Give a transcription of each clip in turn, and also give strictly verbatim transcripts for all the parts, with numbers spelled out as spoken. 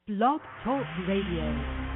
Blog Talk Radio.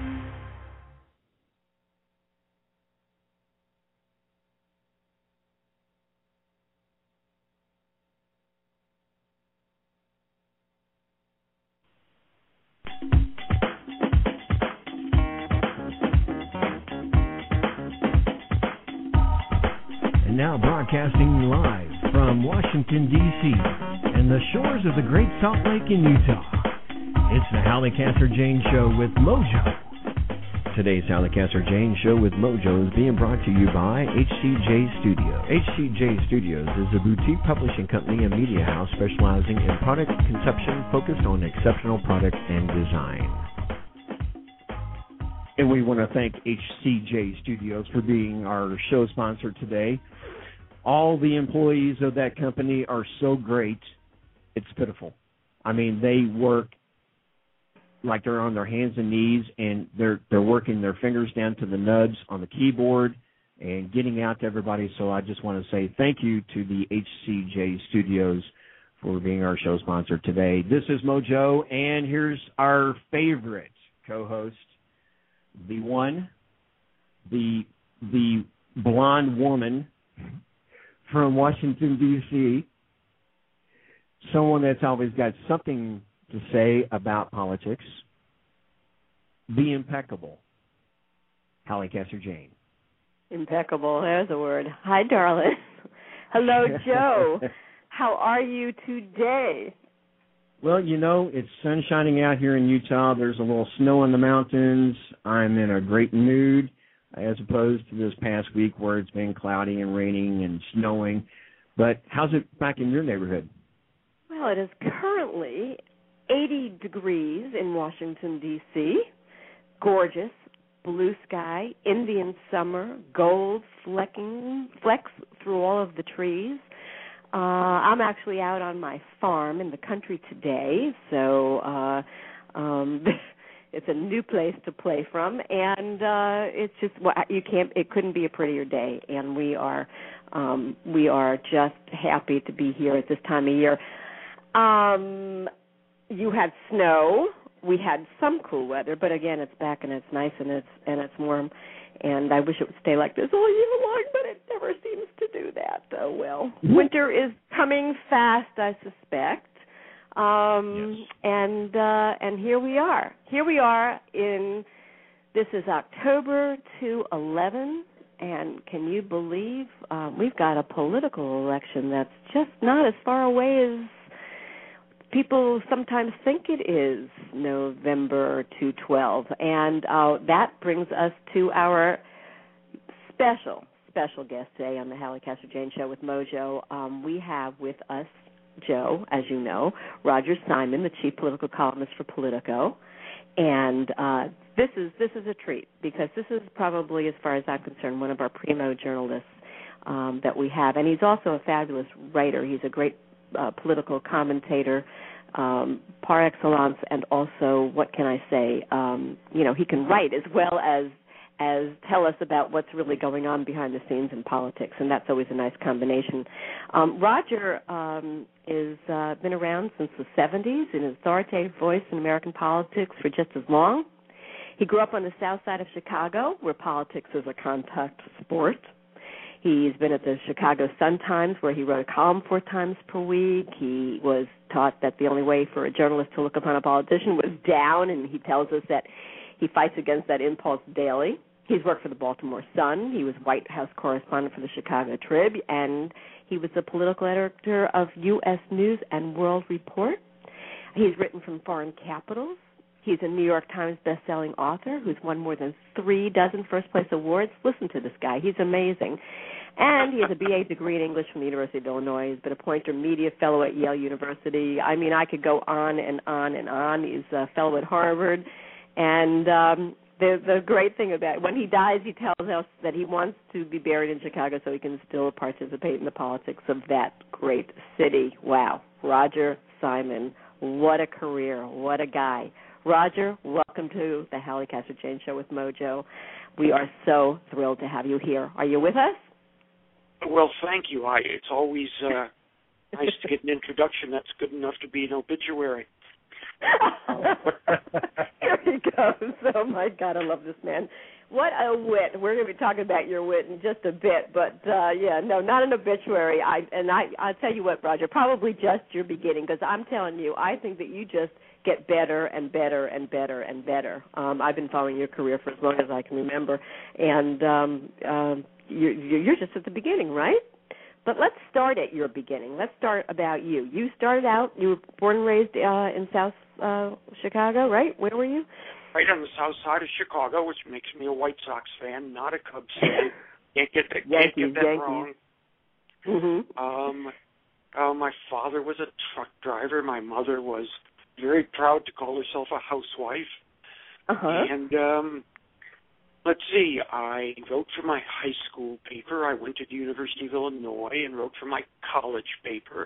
And now broadcasting live from Washington, D C and the shores of the Great Salt Lake in Utah. It's the Hallie Castor-Jane Show with Mojo. Today's Hallie Castor-Jane Show with Mojo is being brought to you by H C J Studio. H C J Studios is a boutique publishing company and media house specializing in product conception focused on exceptional product and design. And we want to thank H C J Studios for being our show sponsor today. All the employees of that company are so great, it's pitiful. I mean, they work like they're on their hands and knees, and they're they're working their fingers down to the nubs on the keyboard and getting out to everybody. So I just want to say thank you to the H C J Studios for being our show sponsor today. This is Mojo, and here's our favorite co-host, the one, the the blonde woman from Washington, D C, someone that's always got something to say about politics, the impeccable Hallie Castor-Jane. Impeccable, there's a word. Hi, darling. Hello, Joe. How are you today? Well, you know, it's sun shining out here in Utah. There's a little snow in the mountains. I'm in a great mood as opposed to this past week where it's been cloudy and raining and snowing. But how's it back in your neighborhood? Well, it is currently eighty degrees in Washington, D C Gorgeous, blue sky, Indian summer, gold flecking, flecks through all of the trees. Uh, I'm actually out on my farm in the country today, so uh, um, it's a new place to play from, and uh, it's just you can't. It couldn't be a prettier day, and we are um, we are just happy to be here at this time of year. Um, you had snow. We had some cool weather, but again, it's back and it's nice and it's and it's warm. And I wish it would stay like this all year long, but it never seems to do that. Oh, well. Winter is coming fast, I suspect. Um, yes. And uh, and here we are. Here we are in, this is October two eleven, and can you believe uh, we've got a political election that's just not as far away as people sometimes think it is, November two twelve. And uh, that brings us to our special, special guest today on the Hallie Castor-Jane Show with Mojo. Um, we have with us, Joe, as you know, Roger Simon, the chief political columnist for Politico. And uh, this is this is a treat because this is probably, as far as I'm concerned, one of our primo journalists um, that we have. And he's also a fabulous writer. He's a great Uh, political commentator um, par excellence, and also, what can I say, um, you know, he can write as well as as tell us about what's really going on behind the scenes in politics, and that's always a nice combination. Um, Roger um, is uh, been around since the seventies, an authoritative voice in American politics for just as long. He grew up on the south side of Chicago, where politics is a contact sport. He's been at the Chicago Sun-Times, where he wrote a column four times per week. He was taught that the only way for a journalist to look upon a politician was down, and he tells us that he fights against that impulse daily. He's worked for the Baltimore Sun. He was White House correspondent for the Chicago Trib, and he was the political editor of U S News and World Report. He's written from foreign capitals. He's a New York Times best-selling author who's won more than three dozen first-place awards. Listen to this guy. He's amazing. And he has a B A degree in English from the University of Illinois. He's been a Poynter Media Fellow at Yale University. I mean, I could go on and on and on. He's a fellow at Harvard. And um, the, the great thing about it, when he dies, he tells us that he wants to be buried in Chicago so he can still participate in the politics of that great city. Wow. Roger Simon, what a career, what a guy. Roger, welcome to the Hallie Castor-Jane Show with Mojo. We are so thrilled to have you here. Are you with us? Well, thank you. I, it's always uh, nice to get an introduction that's good enough to be an obituary. Oh, my God, I love this man. What a wit. We're going to be talking about your wit in just a bit, but, uh, yeah, no, not an obituary. I And I, I'll tell you what, Roger, probably just your beginning, because I'm telling you, I think that you just get better and better and better and better. Um, I've been following your career for as long as I can remember, and um, um, you're, you're just at the beginning, right? But let's start at your beginning. Let's start about you. You started out, you were born and raised uh, in South uh, Chicago, right? Where were you? Right on the south side of Chicago, which makes me a White Sox fan, not a Cubs fan. Can't get that, can't Yankees, get that Yankees. wrong. Mm-hmm. Um, uh, my father was a truck driver. My mother was very proud to call herself a housewife. Uh-huh. And um, let's see, I wrote for my high school paper. I went to the University of Illinois and wrote for my college paper.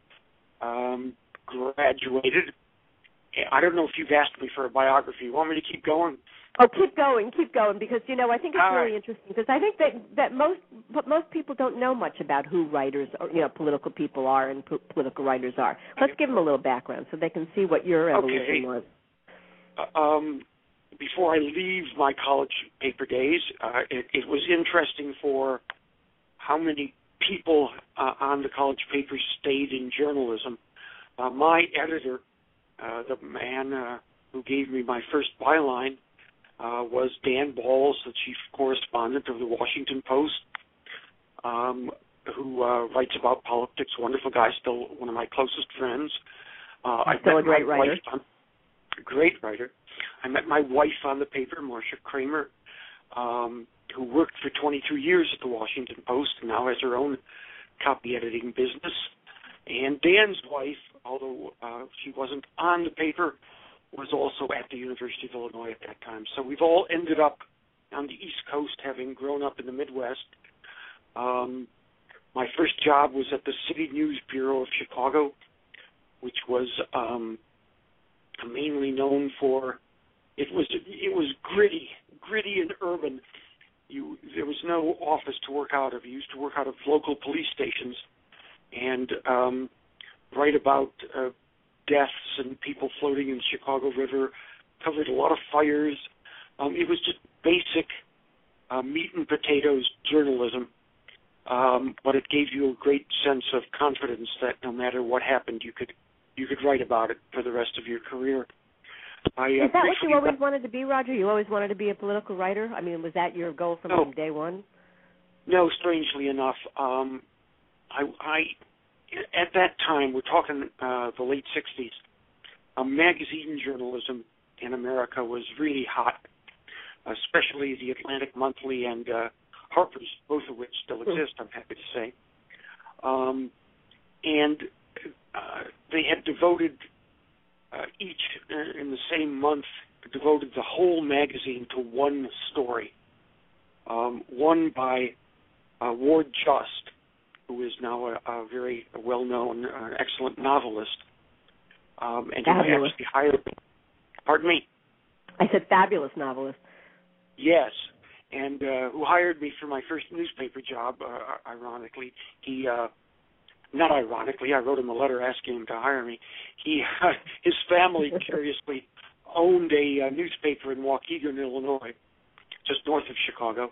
Um, graduated. I don't know if you've asked me for a biography. You want me to keep going? Oh, keep going, keep going, because, you know, I think it's All really right. interesting, because I think that, that most but most people don't know much about who writers, or, you know, political people are and po- political writers are. Let's give them a little background so they can see what your evolution Okay. was. Uh, um, before I leave my college paper days, uh, it, it was interesting for how many people uh, on the college paper stayed in journalism. Uh, my editor, uh, the man uh, who gave me my first byline, uh, was Dan Balls, the chief correspondent of the Washington Post, um, who uh, writes about politics. Wonderful guy, still one of my closest friends. Uh, I still met a great my writer. wife on, great writer. I met my wife on the paper, Marcia Kramer, um, who worked for twenty-two years at the Washington Post and now has her own copy editing business. And Dan's wife, although uh, she wasn't on the paper, was also at the University of Illinois at that time. So we've all ended up on the East Coast, having grown up in the Midwest. Um, my first job was at the City News Bureau of Chicago, which was um, mainly known for it was it was gritty, gritty and urban. You there was no office to work out of. You used to work out of local police stations and um, write about uh, deaths and people floating in the Chicago River. Covered a lot of fires. Um, it was just basic uh, meat and potatoes journalism. Um, but it gave you a great sense of confidence that no matter what happened, you could you could write about it for the rest of your career. I, uh, Is that what you always got, wanted to be, Roger? You always wanted to be a political writer? I mean, was that your goal from no, day one? No, strangely enough, um, I, I at that time, we're talking uh, the late sixties, uh, magazine journalism in America was really hot, especially the Atlantic Monthly and uh, Harper's, both of which still exist, I'm happy to say. Um, and uh, they had devoted uh, each, uh, in the same month, devoted the whole magazine to one story, um, one by uh, Ward Just, who is now a, a very well-known, uh, excellent novelist. Um, and Fabulous. he actually hired me. Pardon me? I said fabulous novelist. Yes. And uh, who hired me for my first newspaper job, uh, ironically. He, uh, not ironically, I wrote him a letter asking him to hire me. He, uh, his family, curiously, owned a uh, newspaper in Waukegan, Illinois, just north of Chicago.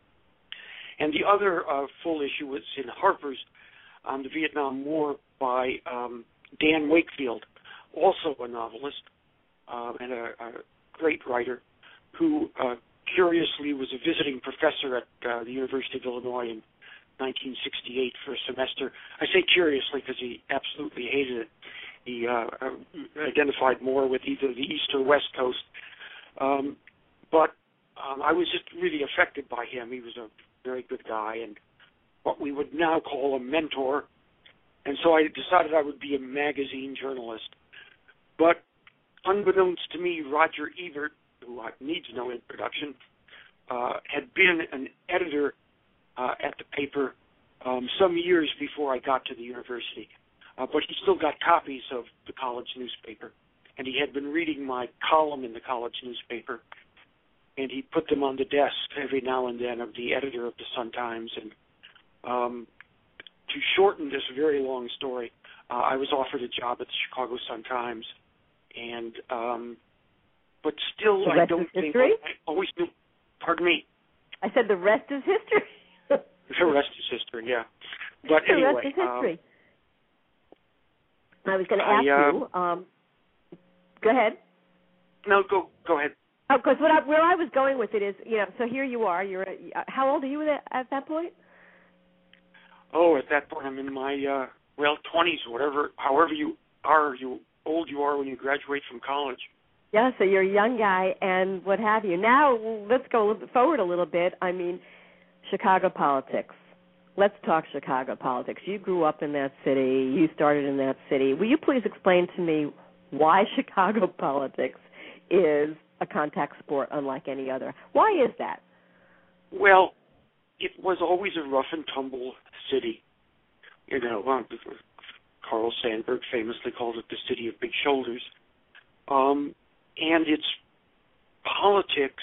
And the other uh, full issue was in Harper's on the Vietnam War by um, Dan Wakefield, also a novelist uh, and a, a great writer who uh, curiously was a visiting professor at uh, the University of Illinois in nineteen sixty-eight for a semester. I say curiously because he absolutely hated it. He uh, identified more with either the East or West Coast. Um, but um, I was just really affected by him. He was a very good guy and what we would now call a mentor. And so I decided I would be a magazine journalist. But unbeknownst to me, Roger Ebert, who needs no introduction, uh, had been an editor uh, at the paper um, some years before I got to the university. Uh, but he still got copies of the college newspaper. And he had been reading my column in the college newspaper. And he put them on the desk every now and then of the editor of the Sun-Times. And um, to shorten this very long story, uh, I was offered a job at the Chicago Sun-Times. And um, but still, the I rest don't is think history? I always knew. Pardon me. I said the rest is history. The rest is history. Yeah. But the anyway, rest is history. Um, I was going to I, ask uh, you. Um, go ahead. no, go go ahead. Oh, because what I, where I was going with it is, you know, so here you are. You're uh, how old are you at, at that point? Oh, at that point, I'm in my uh, well twenties, whatever, however you are, you old you are when you graduate from college. Yeah, so you're a young guy and what have you. Now let's go a little bit forward a little bit. I mean, Chicago politics. Let's talk Chicago politics. You grew up in that city. You started in that city. Will you please explain to me why Chicago politics is a contact sport unlike any other? Why is that? Well, it was always a rough and tumble city. You know, um, Carl Sandburg famously called it the city of big shoulders. Um, and its politics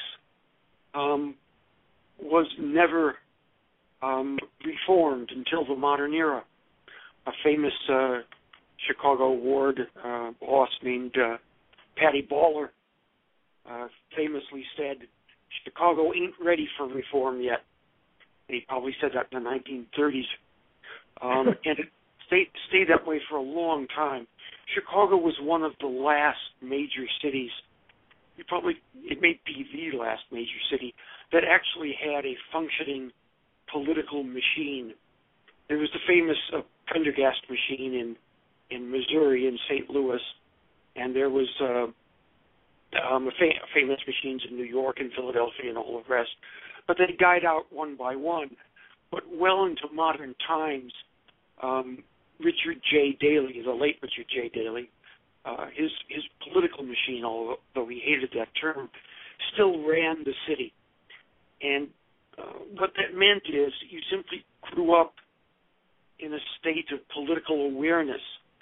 um, was never um, reformed until the modern era. A famous uh, Chicago ward uh, boss named uh, Patty Baller uh, famously said, "Chicago ain't ready for reform yet." And he probably said that in the nineteen thirties. Um, and it stayed, stayed that way for a long time. Chicago was one of the last major cities, you probably, it may be the last major city, that actually had a functioning political machine. There was the famous uh, Prendergast machine in, in Missouri, in Saint Louis, and there was uh, um, fam- famous machines in New York and Philadelphia and all the rest. But they died out one by one. But well into modern times, um, Richard J. Daley, the late Richard J. Daley, uh, his his political machine, although he hated that term, still ran the city. And uh, what that meant is you simply grew up in a state of political awareness.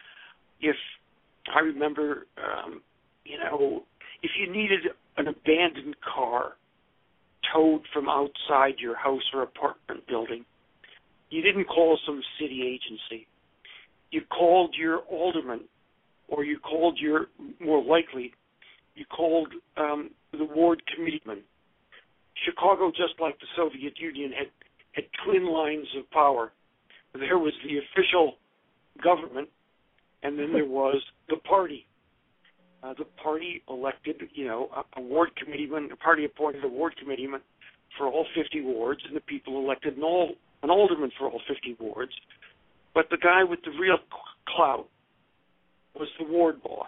If I remember, um, you know, if you needed an abandoned car towed from outside your house or apartment building, you didn't call some city agency. You called your alderman, or you called your, more likely, you called um, the ward committeeman. Chicago, just like the Soviet Union, had, had twin lines of power. There was the official government, and then there was the party. Uh, the party elected, you know, a, a ward committeeman, the party appointed a ward committeeman for all fifty wards, and the people elected an, all, an alderman for all fifty wards. But the guy with the real clout was the ward boss.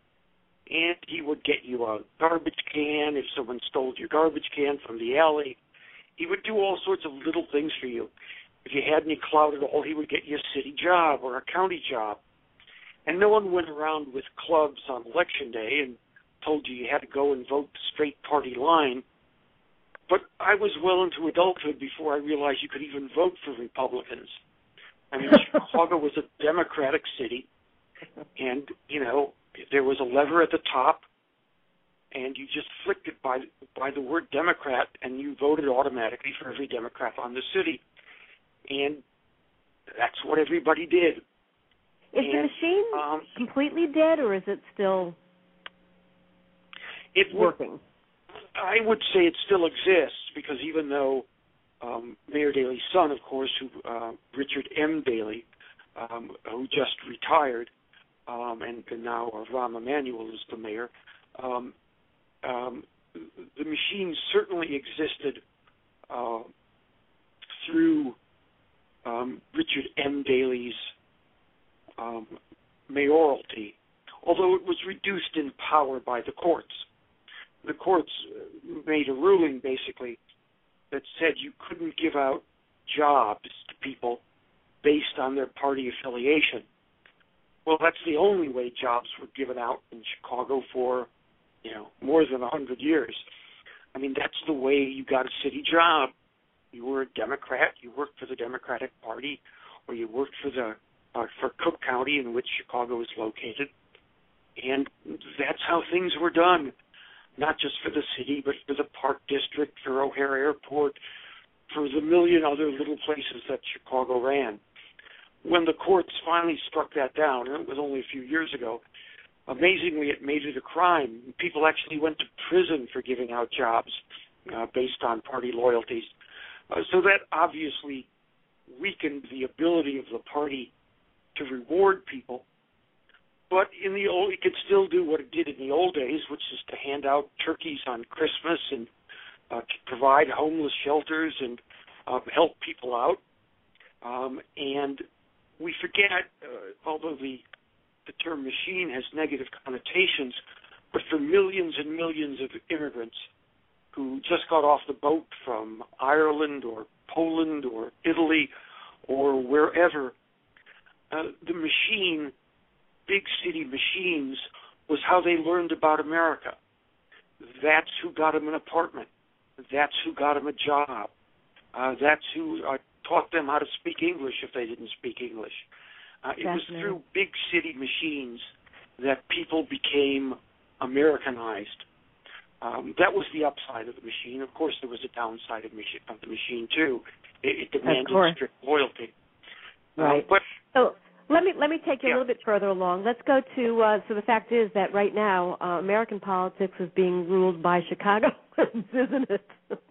And he would get you a garbage can if someone stole your garbage can from the alley. He would do all sorts of little things for you. If you had any clout at all, he would get you a city job or a county job. And no one went around with clubs on election day and told you you had to go and vote the straight party line. But I was well into adulthood before I realized you could even vote for Republicans. I mean, Chicago was a Democratic city, and, you know, there was a lever at the top, and you just flicked it by, by the word Democrat, and you voted automatically for every Democrat on the city. And that's what everybody did. Is and, the machine um, completely dead, or is it still it working? Would, I would say it still exists, because even though um, Mayor Daley's son, of course, who uh, Richard M. Daley, um, who just retired, um, and, and now uh, Rahm Emanuel is the mayor, um, um, the machine certainly existed uh, through um, Richard M. Daley's um, mayoralty, although it was reduced in power by the courts. The courts made a ruling, basically, that said you couldn't give out jobs to people based on their party affiliation. Well, that's the only way jobs were given out in Chicago for, you know, more than a hundred years. I mean, that's the way you got a city job. You were a Democrat, you worked for the Democratic Party, or you worked for the uh, for Cook County, in which Chicago is located, and that's how things were done. Not just for the city, but for the Park District, for O'Hare Airport, for the million other little places that Chicago ran. When the courts finally struck that down, and it was only a few years ago, amazingly, it made it a crime. People actually went to prison for giving out jobs uh, based on party loyalties. Uh, so that obviously weakened the ability of the party to reward people. But in the old, it could still do what it did in the old days, which is to hand out turkeys on Christmas and uh, provide homeless shelters and um, help people out. Um, and we forget, uh, although the the term machine has negative connotations, but for millions and millions of immigrants who just got off the boat from Ireland or Poland or Italy or wherever, uh, the machine, big city machines, was how they learned about America. That's who got them an apartment. That's who got them a job. Uh, that's who uh, taught them how to speak English if they didn't speak English. Uh, it was through big city machines that people became Americanized. Um, that was the upside of the machine. Of course, there was a downside of, machi- of the machine too. It, it demanded strict loyalty. Right. Uh, but so let me let me take you yeah. a little bit further along. Let's go to. Uh, so the fact is that right now, uh, American politics is being ruled by Chicagoans, isn't it?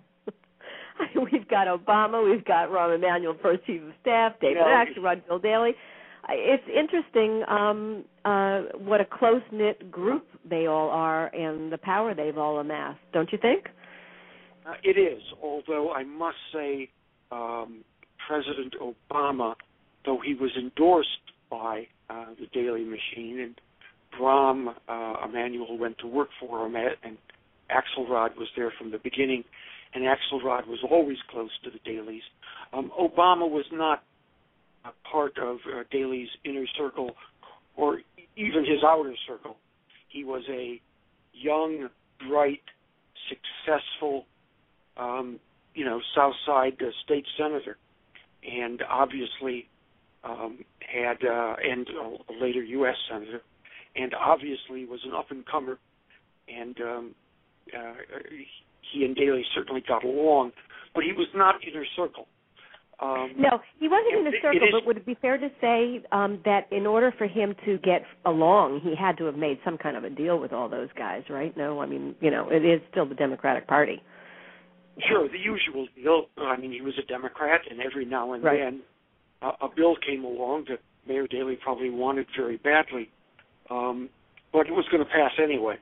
We've got Obama, we've got Rahm Emanuel, first chief of staff, David you know, Axelrod, Bill Daley. It's interesting um, uh, what a close-knit group they all are and the power they've all amassed, don't you think? Uh, it is, although I must say um, President Obama, though he was endorsed by uh, the Daley machine, and Rahm uh, Emanuel went to work for him, at, and Axelrod was there from the beginning, and Axelrod was always close to the Daleys. Um, Obama was not a part of uh, Daley's inner circle or even his outer circle. He was a young, bright, successful, um, you know, South Side uh, state senator, and obviously um, had, uh, and a later U S senator, and obviously was an up-and-comer, and um, uh, he and Daley certainly got along, but he was not inner circle. Um, no, he wasn't in a circle, is, but would it be fair to say um, that in order for him to get along, he had to have made some kind of a deal with all those guys, right? No, I mean, you know, it is still the Democratic Party. Sure, the usual deal. I mean, he was a Democrat, and every now and right. then uh, a bill came along that Mayor Daley probably wanted very badly, um, but it was going to pass anyway.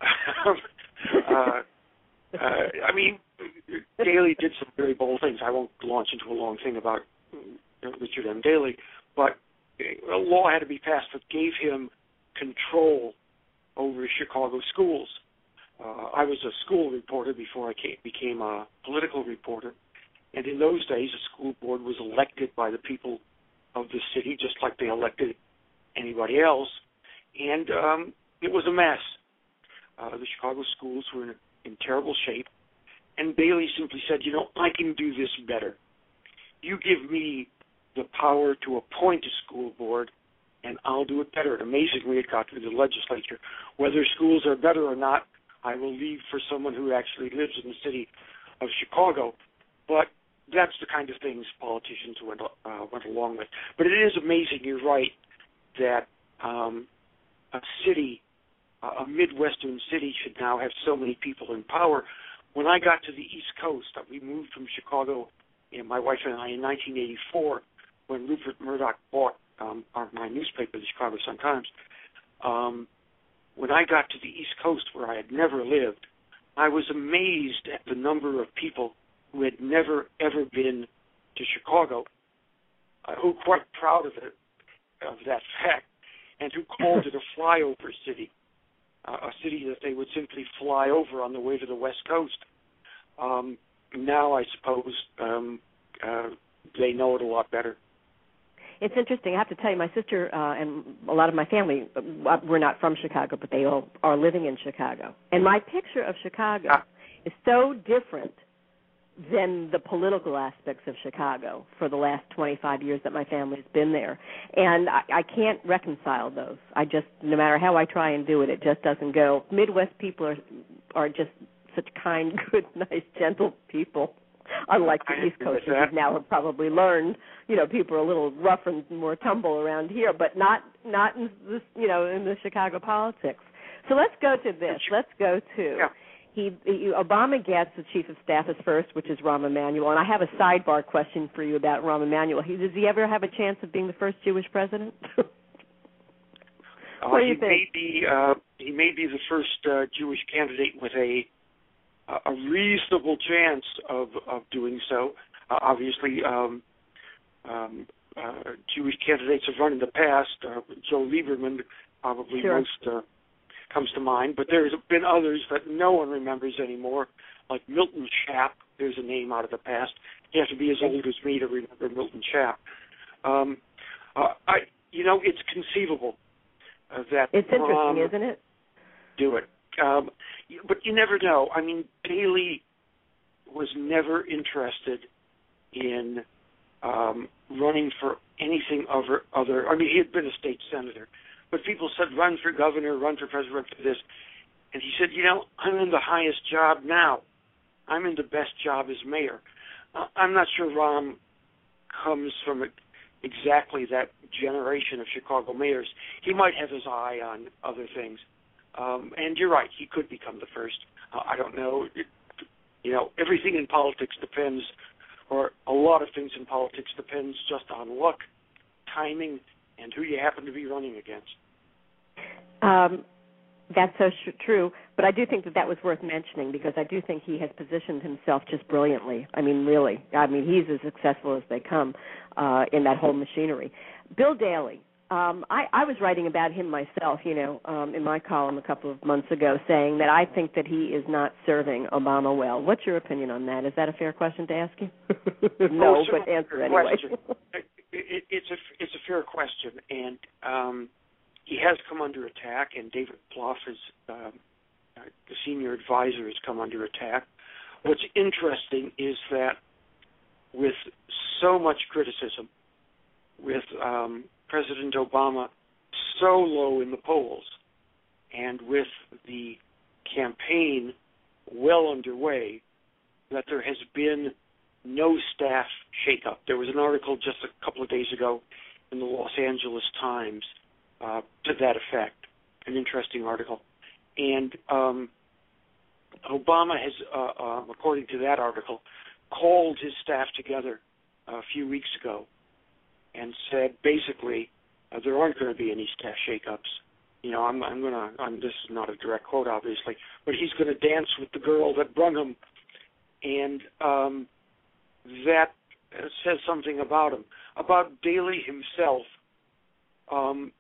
uh, uh, I mean, Daley did some very bold things. I won't launch into a long thing about Richard M. Daley, but a law had to be passed that gave him control over Chicago schools. Uh, I was a school reporter before I came, became a political reporter, and in those days, a school board was elected by the people of the city, just like they elected anybody else, and um, it was a mess. Uh, the Chicago schools were in, in terrible shape, and Daley simply said, you know, I can do this better. You give me the power to appoint a school board, and I'll do it better. And amazingly, it got through the legislature. Whether schools are better or not, I will leave for someone who actually lives in the city of Chicago. But that's the kind of things politicians went uh, went along with. But it is amazing, you're right, that um, a city, uh, a Midwestern city, should now have so many people in power. When I got to the East Coast, uh, we moved from Chicago, you know, my wife and I, in nineteen eighty-four, when Rupert Murdoch bought um, our, my newspaper, the Chicago Sun-Times. Um, when I got to the East Coast, where I had never lived, I was amazed at the number of people who had never, ever been to Chicago, uh, who were quite proud of it, of that fact, and who called it a flyover city, uh, a city that they would simply fly over on the way to the West Coast. Um, now, I suppose, um, uh, they know it a lot better. It's interesting. I have to tell you, my sister uh, and a lot of my family, uh, we're not from Chicago, but they all are living in Chicago. And my picture of Chicago ah. is so different than the political aspects of Chicago for the last twenty-five years that my family's been there. And I, I can't reconcile those. I just, no matter how I try and do it, it just doesn't go. Midwest people are are just such kind, good, nice, gentle people. Unlike the I East Coast, that. which now have probably learned, you know, people are a little rough and more tumble around here, but not not in this, you know, in the Chicago politics. So let's go to this. Let's go to yeah. he, he Obama gets the chief of staff as first, which is Rahm Emanuel, and I have a sidebar question for you about Rahm Emanuel. He, does he ever have a chance of being the first Jewish president? Uh, what do you he think? May be, uh, he may be the first uh, Jewish candidate with a a reasonable chance of, of doing so. Uh, obviously, um, um, uh, Jewish candidates have run in the past. Uh, Joe Lieberman probably Sure. most uh, comes to mind, but there's been others that no one remembers anymore, like Milton Schaap. There's a name out of the past. You have to be as old as me to remember Milton Schaap. Um, uh, I, you know, it's conceivable. Uh, that It's interesting, um, isn't it? Do it. Um, but you never know. I mean, Daley was never interested in um, running for anything other, other. I mean, he had been a state senator. But people said, run for governor, run for president, run for this. And he said, you know, I'm in the highest job now. I'm in the best job as mayor. Uh, I'm not sure Rahm comes from it. Exactly that generation of Chicago mayors. He might have his eye on other things. Um, and you're right, he could become the first. Uh, I don't know. It, you know, everything in politics depends, or a lot of things in politics depends just on luck, timing, and who you happen to be running against. Um, that's so sh- true, but I do think that that was worth mentioning because I do think he has positioned himself just brilliantly. I mean, really. I mean, he's as successful as they come uh, in that whole machinery. Bill Daley, um, I, I was writing about him myself, you know, um, in my column a couple of months ago, saying that I think that he is not serving Obama well. What's your opinion on that? Is that a fair question to ask you? no, oh, but answer anyway. it, it, it's a it's a fair question, and um, he has come under attack, and David Plouffe, is, um, uh, the senior advisor, has come under attack. What's interesting is that with so much criticism, with um, President Obama so low in the polls, and with the campaign well underway, that there has been no staff shakeup. There was an article just a couple of days ago in the Los Angeles Times uh, to that effect, an interesting article. And um, Obama has, uh, uh, according to that article, called his staff together a few weeks ago and said basically uh, there aren't going to be any staff shakeups. You know, I'm, I'm going to, I'm, this is not a direct quote, obviously, but he's going to dance with the girl that brung him. And um, that says something about him. About Daley himself, um,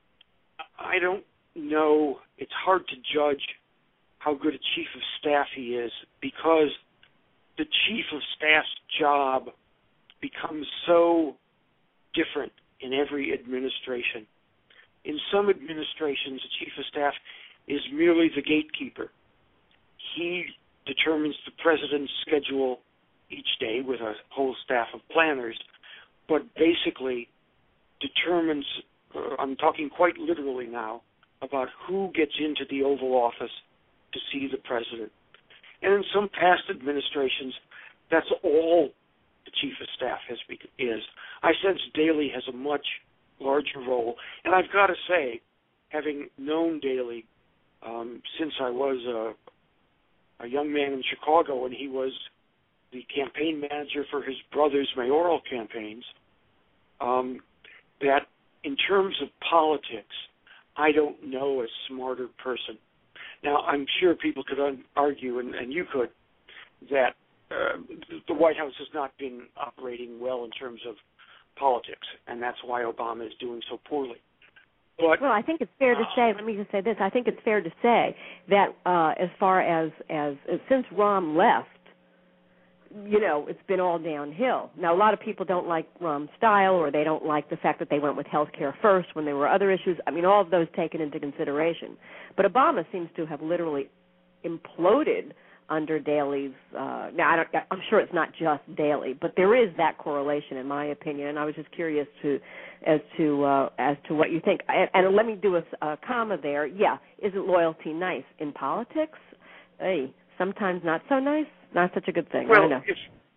I don't know. It's hard to judge how good a chief of staff he is because the chief of staff's job becomes so different in every administration. In some administrations, the chief of staff is merely the gatekeeper. He determines the president's schedule each day with a whole staff of planners, but basically determines, uh, I'm talking quite literally now, about who gets into the Oval Office to see the president. And in some past administrations, that's all the chief of staff has be- is. I sense Daley has a much larger role. And I've got to say, having known Daley um, since I was a, a young man in Chicago and he was the campaign manager for his brother's mayoral campaigns, um, that in terms of politics, I don't know a smarter person. Now, I'm sure people could un- argue, and, and you could, that uh, the White House has not been operating well in terms of politics, and that's why Obama is doing so poorly. But, well, I think it's fair to say, let me just say this, I think it's fair to say that uh, as far as, as, as since Rahm left, you know, it's been all downhill. Now, a lot of people don't like Rahm's style, or they don't like the fact that they went with health care first when there were other issues. I mean, all of those taken into consideration. But Obama seems to have literally imploded under Daley's. Uh, now, I don't, I'm sure it's not just Daley, but there is that correlation, in my opinion. And I was just curious to, as to uh, as to what you think. And, and let me do a, a comma there. Yeah, isn't loyalty nice in politics? Hey, sometimes not so nice. Not such a good thing. Well, I know. if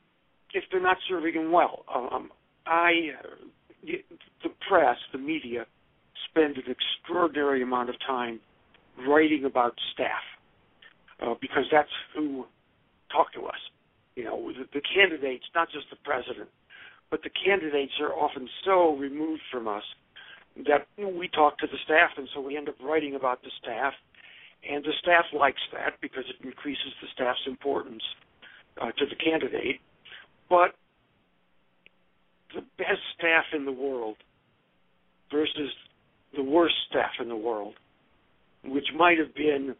if they're not serving him well. Um, I, uh, the press, the media, spend an extraordinary amount of time writing about staff uh, because that's who talk to us. You know, the, the candidates, not just the president, but the candidates are often so removed from us that you know, we talk to the staff, and so we end up writing about the staff, and the staff likes that because it increases the staff's importance uh, to the candidate. But the best staff in the world versus the worst staff in the world, which might have been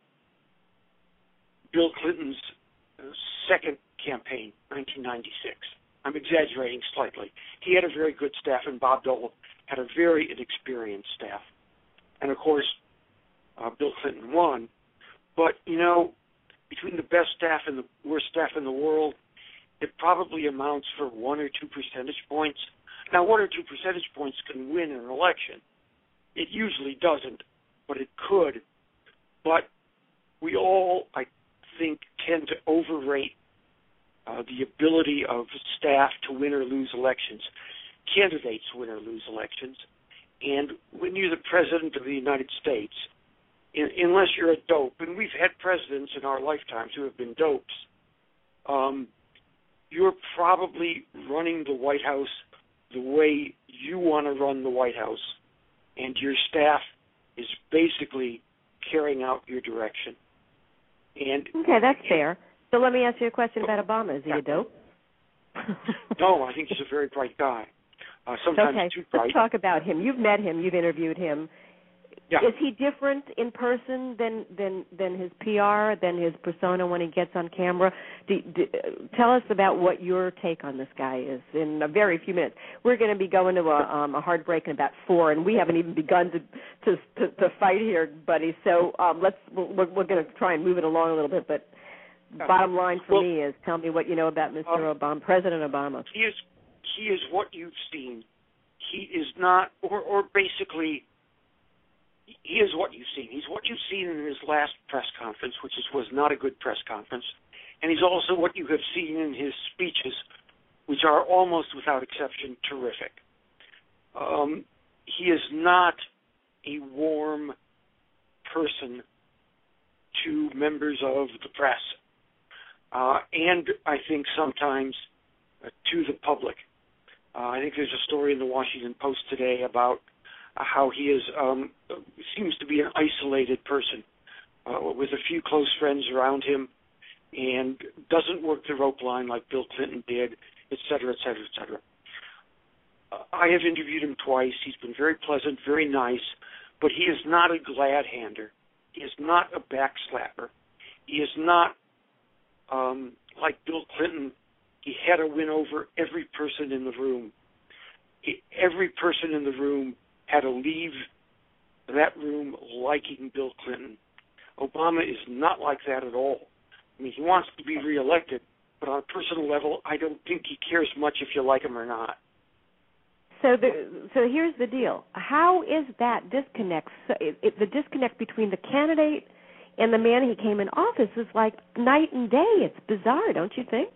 Bill Clinton's second campaign, nineteen ninety-six. I'm exaggerating slightly. He had a very good staff, and Bob Dole had a very inexperienced staff. And, of course, uh, Bill Clinton won. But, you know, between the best staff and the worst staff in the world, it probably amounts for one or two percentage points. Now, one or two percentage points can win an election. It usually doesn't, but it could. But we all, I think, tend to overrate uh, the ability of staff to win or lose elections. Candidates win or lose elections. And when you're the president of the United States, in, unless you're a dope, and we've had presidents in our lifetimes who have been dopes, um, you're probably running the White House the way you want to run the White House, and your staff is basically carrying out your direction. And okay, that's fair. So let me ask you a question about Obama. Is he yeah. a dope? No, I think he's a very bright guy. Uh, sometimes okay, too bright. let's talk about him. You've met him. You've interviewed him. Yeah. Is he different in person than than than his P R, than his persona when he gets on camera? Do, do, tell us about what your take on this guy is in a very few minutes. We're going to be going to a, um, a hard break in about four, and we haven't even begun to to to, to fight here, buddy. So um, let's we're, we're going to try and move it along a little bit. But yeah. bottom line for well, me is, tell me what you know about Mister Um, Obama, President Obama. He is he is what you've seen. He is not, or or basically. He is what you've seen. He's what you've seen in his last press conference, which is, was not a good press conference. And he's also what you have seen in his speeches, which are almost without exception terrific. Um, he is not a warm person to members of the press, uh, and I think sometimes uh, to the public. Uh, I think there's a story in the Washington Post today about how he is um, seems to be an isolated person uh, with a few close friends around him and doesn't work the rope line like Bill Clinton did, et cetera, et cetera, et cetera. Uh, I have interviewed him twice. He's been very pleasant, very nice, but he is not a glad-hander. He is not a backslapper. He is not um, like Bill Clinton. He had to win over every person in the room. He, every person in the room had to leave that room liking Bill Clinton. Obama is not like that at all. I mean, he wants to be reelected, but on a personal level, I don't think he cares much if you like him or not. So, the, so here's the deal. How is that disconnect? So it, it, the disconnect between the candidate and the man he came in office is like night and day. It's bizarre, don't you think?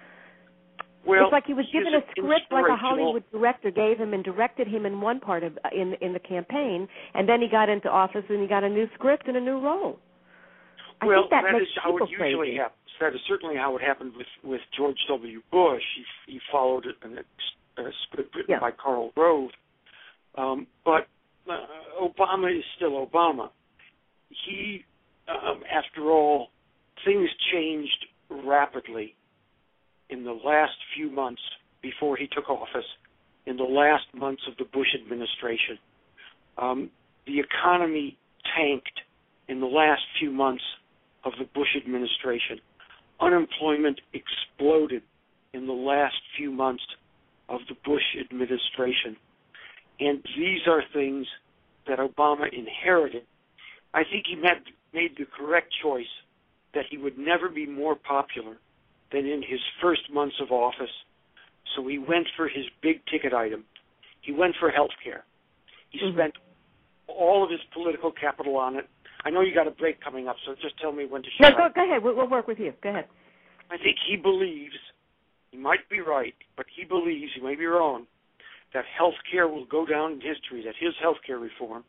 Well, it's like he was given a script like a Hollywood director gave him and directed him in one part of in in the campaign, and then he got into office and he got a new script and a new role. I well, think that, that makes is how it usually crazy. happens. That is certainly how it happened with, with George W. Bush. He, he followed a, a script written yeah. by Karl Rove. Um, but uh, Obama is still Obama. He, um, after all, things changed rapidly in the last few months before he took office, in the last months of the Bush administration. Um, the economy tanked in the last few months of the Bush administration. Unemployment exploded in the last few months of the Bush administration. And these are things that Obama inherited. I think he made, made the correct choice that he would never be more popular than in his first months of office. So he went for his big-ticket item. He went for health care. He mm-hmm. spent all of his political capital on it. I know you got a break coming up, so just tell me when to shut No, go, go ahead. We'll, we'll work with you. Go ahead. I think he believes he might be right, but he believes, he may be wrong, that health care will go down in history, that his health care reform,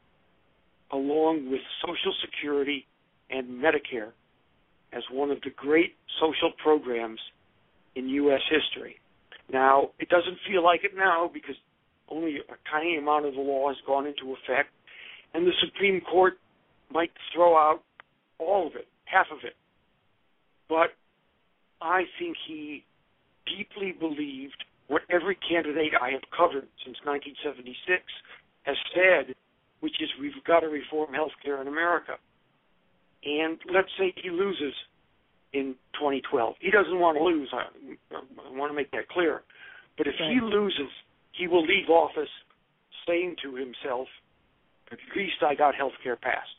along with Social Security and Medicare, as one of the great social programs in U S history. Now, it doesn't feel like it now because only a tiny amount of the law has gone into effect, and the Supreme Court might throw out all of it, half of it. But I think he deeply believed what every candidate I have covered since nineteen seventy-six has said, which is we've got to reform health care in America. And let's say he loses in twenty twelve. He doesn't want to lose. I, I want to make that clear. But if right. he loses, he will leave office saying to himself, at least I got health care passed.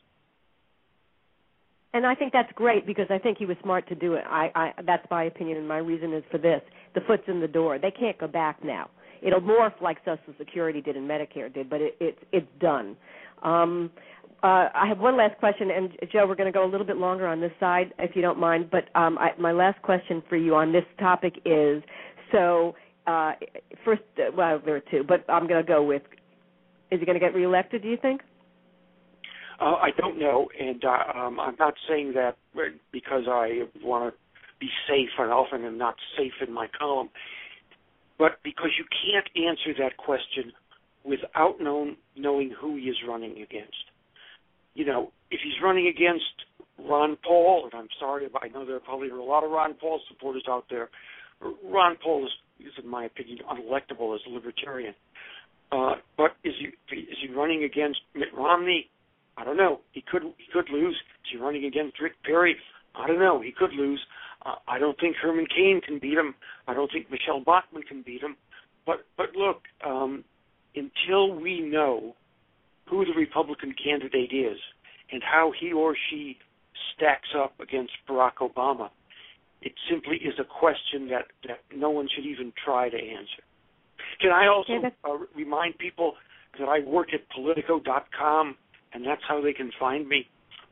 And I think that's great because I think he was smart to do it. I, I that's my opinion, and my reason is for this. The foot's in the door. They can't go back now. It'll morph like Social Security did and Medicare did, but it, it, it's done. Um, uh, I have one last question, and, Joe, we're going to go a little bit longer on this side, if you don't mind. But um, I, my last question for you on this topic is, so uh, first, uh, well, there are two, but I'm going to go with, is he going to get reelected, do you think? Uh, I don't know, and uh, um, I'm not saying that because I want to be safe, and often am not safe in my column, but because you can't answer that question without known, knowing who he is running against. You know, if he's running against Ron Paul, and I'm sorry, I know there probably are a lot of Ron Paul supporters out there, Ron Paul is, is in my opinion, unelectable as a libertarian. Uh, but is he is he running against Mitt Romney? I don't know. He could he could lose. Is he running against Rick Perry? I don't know. He could lose. Uh, I don't think Herman Cain can beat him. I don't think Michelle Bachmann can beat him. But but look, um, until we know who the Republican candidate is and how he or she stacks up against Barack Obama, it simply is a question that, that no one should even try to answer. Can I also yeah, uh, remind people that I work at Politico dot com, and that's how they can find me?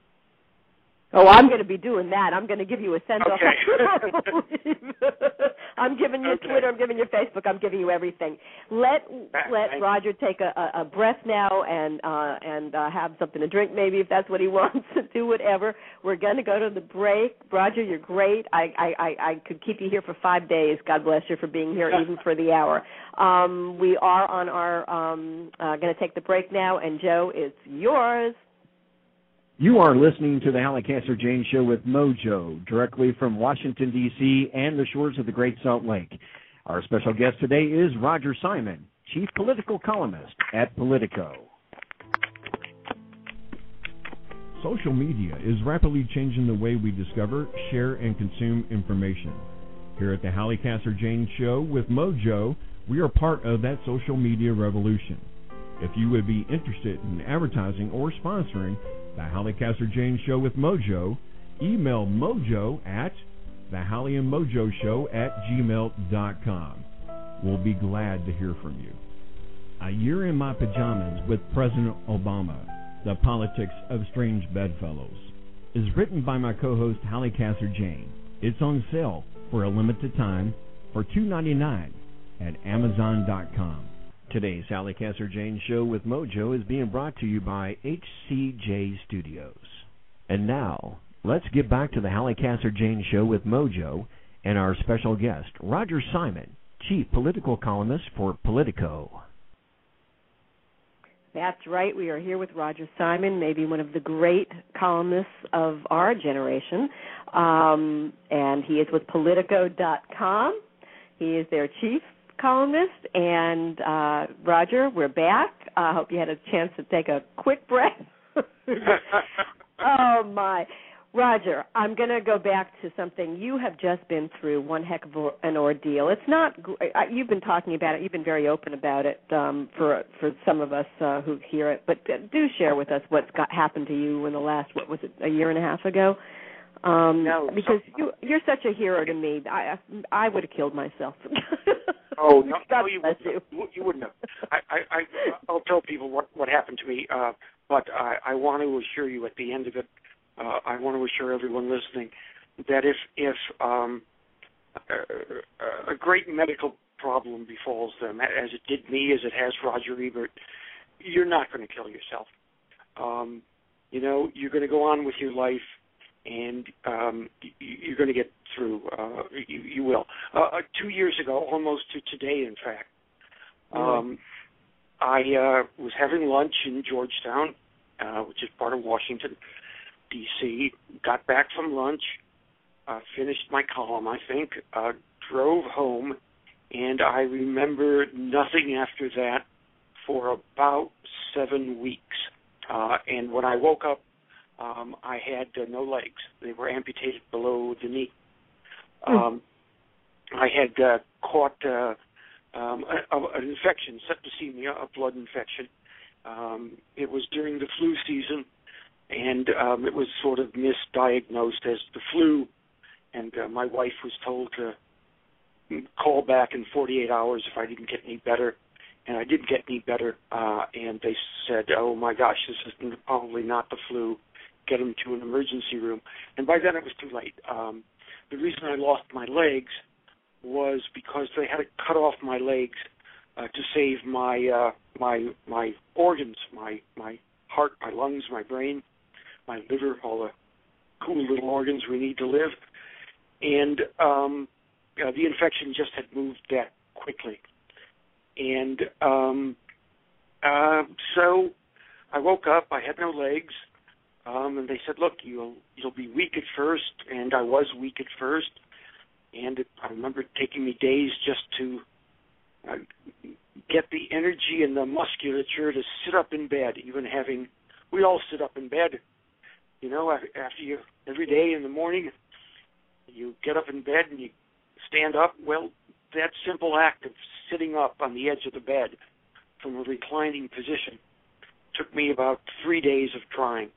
Oh, I'm going to be doing that. I'm going to give you a send off. Okay. I'm giving you okay. Twitter. I'm giving you Facebook. I'm giving you everything. Let let Thank Roger take a, a, a breath now and uh, and uh, have something to drink, maybe if that's what he wants. Do whatever. We're going to go to the break. Roger, you're great. I, I, I, I could keep you here for five days. God bless you for being here, even for the hour. Um, we are on our um, uh, going to take the break now, and Joe, it's yours. You are listening to the Hallie Castor-Jaynes Show with Mojo, directly from Washington, D C and the shores of the Great Salt Lake. Our special guest today is Roger Simon, Chief Political Columnist at Politico. Social media is rapidly changing the way we discover, share, and consume information. Here at the Hallie Castor-Jaynes Show with Mojo, we are part of that social media revolution. If you would be interested in advertising or sponsoring the Hallie Castor-Jaynes Show with Mojo, email mojo at the Hallie and Mojo Show at gmail dot com. We'll be glad to hear from you. A Year in My Pajamas with President Obama, The Politics of Strange Bedfellows, is written by my co-host Hallie Castor-Jaynes. It's on sale for a limited time for two dollars and ninety-nine cents at amazon dot com. Today's Hallie Castor-Jaynes Show with Mojo is being brought to you by H C J Studios. And now, let's get back to the Hallie Castor-Jaynes Show with Mojo and our special guest, Roger Simon, Chief Political Columnist for Politico. That's right. We are here with Roger Simon, maybe one of the great columnists of our generation. Um, and he is with Politico dot com. He is their chief columnist. And, uh, Roger, we're back. I uh, hope you had a chance to take a quick breath. Oh, my. Roger, I'm going to go back to something. You have just been through one heck of an ordeal. It's not – you've been talking about it. You've been very open about it um, for for some of us uh, who hear it. But do share with us what's got happened to you in the last, what was it, a year and a half ago? Um, no, because so, you, you're such a hero to me. I I would have killed myself. Oh, no, no you, wouldn't, you. you wouldn't have. I, I, I, I'll tell people what, what happened to me, uh, but I, I want to assure you at the end of it, Uh, I want to assure everyone listening that if if um, a, a great medical problem befalls them, as it did me, as it has Roger Ebert, you're not going to kill yourself. Um, you know, you're going to go on with your life, and um, you're going to get through. Uh, you, you will. Uh, two years ago, almost to today, in fact, um, I uh, was having lunch in Georgetown, uh, which is part of Washington, D C, got back from lunch, uh, finished my column, I think, uh, drove home, and I remember nothing after that for about seven weeks. Uh, and when I woke up, um, I had uh, no legs. They were amputated below the knee. Um, I had uh, caught uh, um, a, a, an infection, septicemia, a blood infection. Um, it was during the flu season, and um, it was sort of misdiagnosed as the flu. And uh, my wife was told to call back in forty-eight hours if I didn't get any better. And I didn't get any better, uh, and they said, oh, my gosh, this is probably not the flu. Get him to an emergency room. And by then it was too late. Um, the reason I lost my legs was because they had to cut off my legs uh, to save my uh, my my organs, my, my heart, my lungs, my brain, my liver, all the cool little organs we need to live. And um, uh, the infection just had moved that quickly. And um, uh, so I woke up. I had no legs, um, and they said, "Look, you'll you'll be weak at first." And I was weak at first, and it, I remember it taking me days just to uh, get the energy and the musculature to sit up in bed. Even having, we all sit up in bed, you know, after you every day in the morning, you get up in bed and you stand up. Well, that simple act of sitting up on the edge of the bed from a reclining position took me about three days of trying.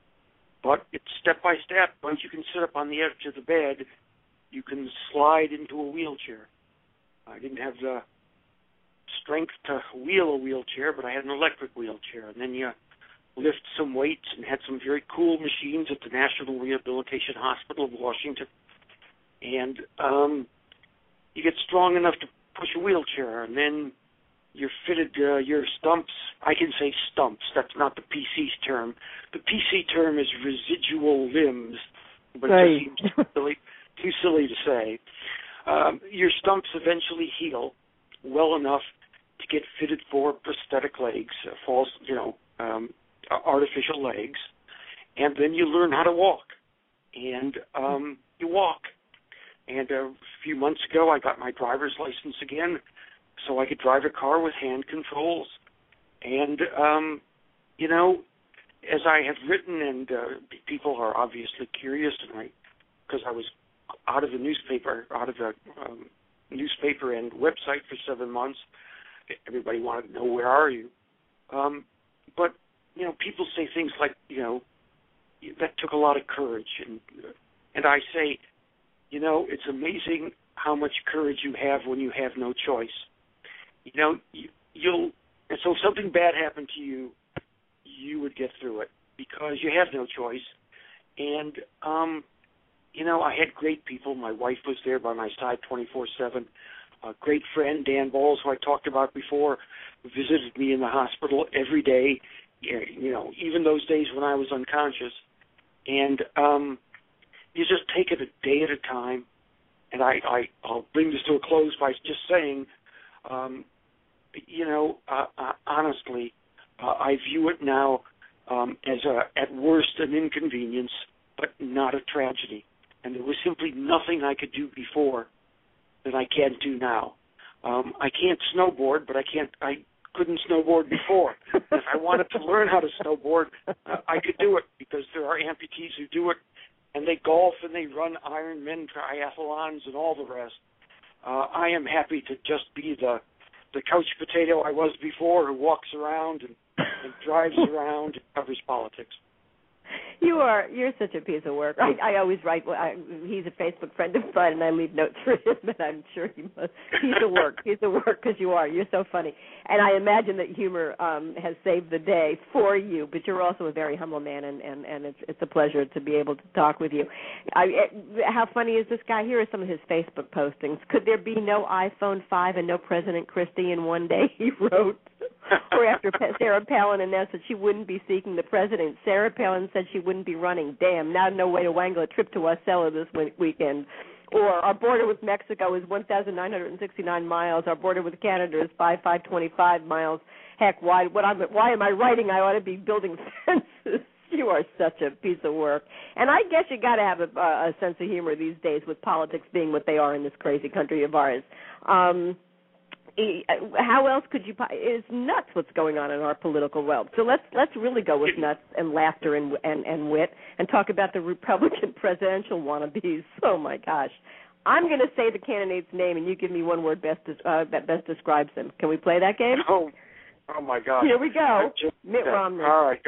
But it's step by step. Once you can sit up on the edge of the bed, you can slide into a wheelchair. I didn't have the strength to wheel a wheelchair, but I had an electric wheelchair. And then you lift some weights and had some very cool machines at the National Rehabilitation Hospital of Washington. And um, you get strong enough to push a wheelchair, and then you're fitted uh, your stumps. I can say stumps. That's not the P C's term. The P C term is residual limbs, but right. it just seems silly, too silly to say. Um, your stumps eventually heal well enough to get fitted for prosthetic legs, uh, false, you know, um, artificial legs, and then you learn how to walk, and um, you walk. And a few months ago, I got my driver's license again, so I could drive a car with hand controls. And, um, you know, as I have written, and uh, people are obviously curious, and I, because I was out of the newspaper, out of the um, newspaper and website for seven months, everybody wanted to know, where are you? Um, but, you know, people say things like, you know, that took a lot of courage. And, and I say, you know, it's amazing how much courage you have when you have no choice. You know, you, you'll, and so if something bad happened to you, you would get through it because you have no choice. And, um, you know, I had great people. My wife was there by my side twenty-four seven. A great friend, Dan Balls, who I talked about before, visited me in the hospital every day, you know, even those days when I was unconscious. And, um, you just take it a day at a time, and I, I, I'll bring this to a close by just saying, um, you know, uh, uh, honestly, uh, I view it now um, as a, at worst an inconvenience, but not a tragedy. And there was simply nothing I could do before that I can't do now. Um, I can't snowboard, but I can't. I couldn't snowboard before. If I wanted to learn how to snowboard, uh, I could do it because there are amputees who do it. And they golf and they run Ironman triathlons and all the rest. Uh, I am happy to just be the the couch potato I was before, who walks around and, and drives around and covers politics. You are, you're such a piece of work. I, I always write, I, he's a Facebook friend of mine, and I leave notes for him, and I'm sure he must, piece of work, piece of work, because you are, you're so funny. And I imagine that humor um, has saved the day for you, but you're also a very humble man, and, and, and it's it's a pleasure to be able to talk with you. I, how funny is this guy? Here are some of his Facebook postings. Could there be no iPhone five and no President Christie in one day, he wrote. Or after Sarah Palin announced that she wouldn't be seeking the president, Sarah Palin said she wouldn't be running. Damn, now no way to wangle a trip to Wasilla this weekend. Or our border with Mexico is one thousand nine hundred sixty-nine miles. Our border with Canada is five thousand five hundred twenty-five miles. Heck, why, what I'm, why am I writing? I ought to be building fences. You are such a piece of work. And I guess you got to have a, a sense of humor these days with politics being what they are in this crazy country of ours. Um How else could you? It's nuts what's going on in our political world. So let's let's really go with nuts and laughter and and, and wit and talk about the Republican presidential wannabes. Oh my gosh, I'm going to say the candidate's name and you give me one word best uh, that best describes him. Can we play that game? Oh, oh my gosh. Here we go. Just, Mitt uh, Romney. All right.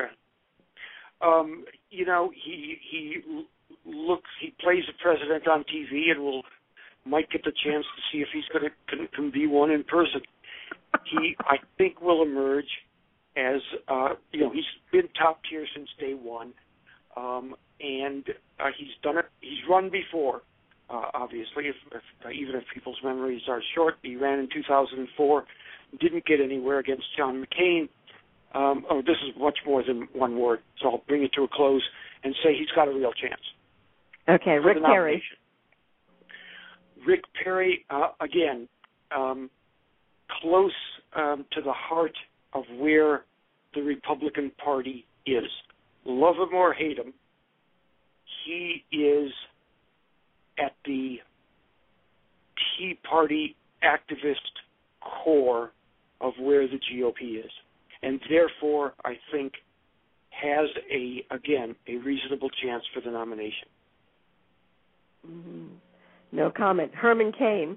Um, you know, he he looks he plays the president on T V and will. Might get the chance to see if he's going to can, can be one in person. He, I think, will emerge as uh, you know he's been top tier since day one, um, and uh, he's done it. He's run before, uh, obviously. If, if uh, even if people's memories are short, he ran in two thousand four, didn't get anywhere against John McCain. Um, oh, this is much more than one word, so I'll bring it to a close and say he's got a real chance. Okay, Rick Perry. Rick Perry, uh, again, um, close um, to the heart of where the Republican Party is. Love him or hate him, he is at the Tea Party activist core of where the G O P is. And therefore, I think, has, a again, a reasonable chance for the nomination. Mm-hmm. No comment. Herman Cain.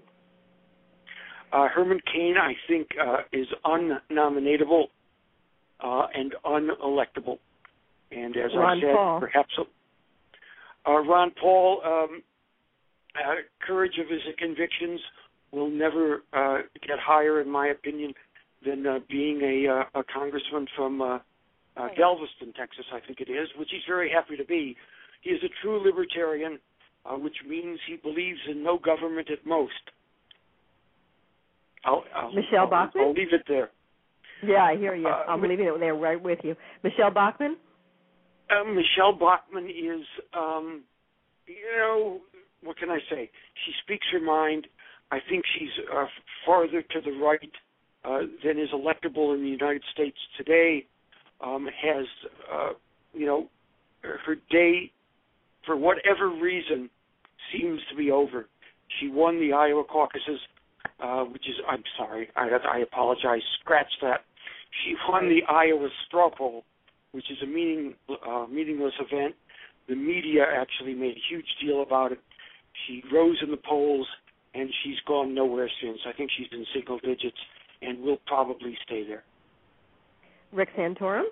Uh, Herman Cain, I think, uh, is unnominatable uh, and unelectable. And as Ron I said, Paul. perhaps uh, Ron Paul, um, uh, courage of his convictions will never uh, get higher, in my opinion, than uh, being a, uh, a congressman from uh, uh, Galveston, Texas, I think it is, which he's very happy to be. He is a true libertarian. Uh, which means he believes in no government at most. I'll, I'll, Michelle I'll, Bachmann? I'll leave it there. Yeah, I hear you. Uh, I'm leaving it there right with you. Michelle Bachmann? Uh, Michelle Bachmann is, um, you know, what can I say? She speaks her mind. I think she's uh, farther to the right uh, than is electable in the United States today. Um, has, uh, you know, her day, for whatever reason, seems to be over. She won the Iowa caucuses, uh, which is, I'm sorry, I, I apologize, scratch that. She won the Iowa straw poll, which is a meaning, uh, meaningless event. The media actually made a huge deal about it. She rose in the polls, and she's gone nowhere since. I think she's in single digits and will probably stay there. Rick Santorum?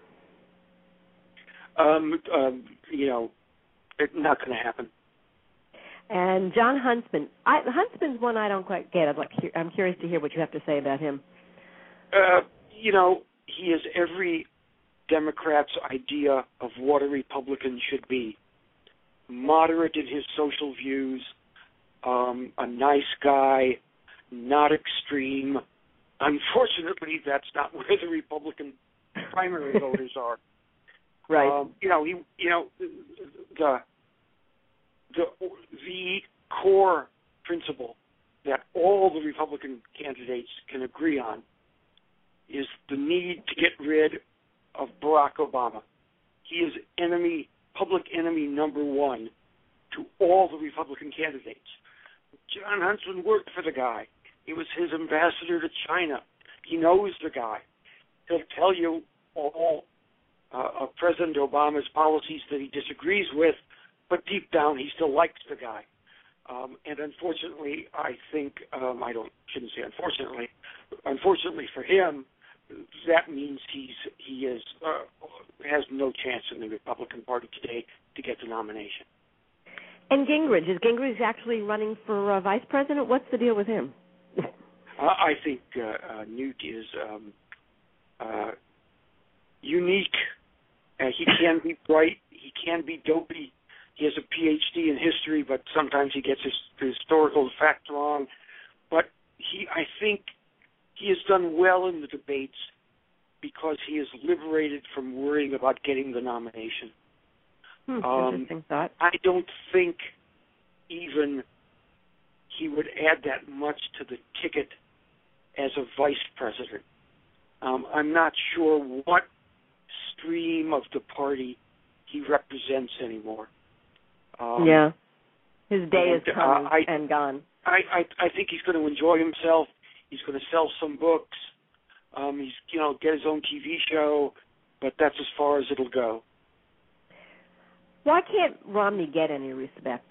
Um, um, you know, it's not going to happen. And John Huntsman. I, Huntsman's one I don't quite get. I'm, like, I'm curious to hear what you have to say about him. Uh, you know, he is every Democrat's idea of what a Republican should be. Moderate in his social views, um, a nice guy, not extreme. Unfortunately, that's not where the Republican primary voters are. Right. Um, you know, he, you know, the the the core principle that all the Republican candidates can agree on is the need to get rid of Barack Obama. He is enemy, public enemy number one to all the Republican candidates. John Huntsman worked for the guy. He was his ambassador to China. He knows the guy. He'll tell you all uh, of President Obama's policies that he disagrees with, but deep down he still likes the guy. Um, and unfortunately, I think, um, I don't shouldn't say unfortunately, unfortunately for him, that means he's he is uh, has no chance in the Republican Party today to get the nomination. And Gingrich, is Gingrich actually running for uh, vice president? What's the deal with him? uh, I think uh, uh, Newt is um, uh, unique. Uh, he can be bright. He can be dopey. He has a P H D in history, but sometimes he gets his, his historical facts wrong. But he, I think he has done well in the debates because he is liberated from worrying about getting the nomination. Hmm, um, interesting thought. I don't think even he would add that much to the ticket as a vice president. Um, I'm not sure what stream of the party he represents anymore. Um, yeah, his day and, is come uh, I, and gone. I, I I think he's going to enjoy himself. He's going to sell some books. Um, he's you know get his own T V show, but that's as far as it'll go. Why can't Romney get any respect?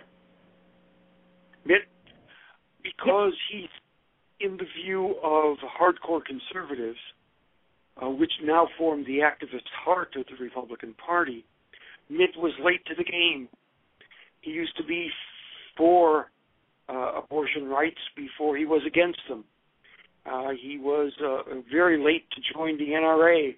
It, because yep. he's in the view of hardcore conservatives, uh, which now form the activist heart of the Republican Party. Mitt was late to the game. He used to be for uh, abortion rights before he was against them. Uh, he was uh, very late to join the N R A.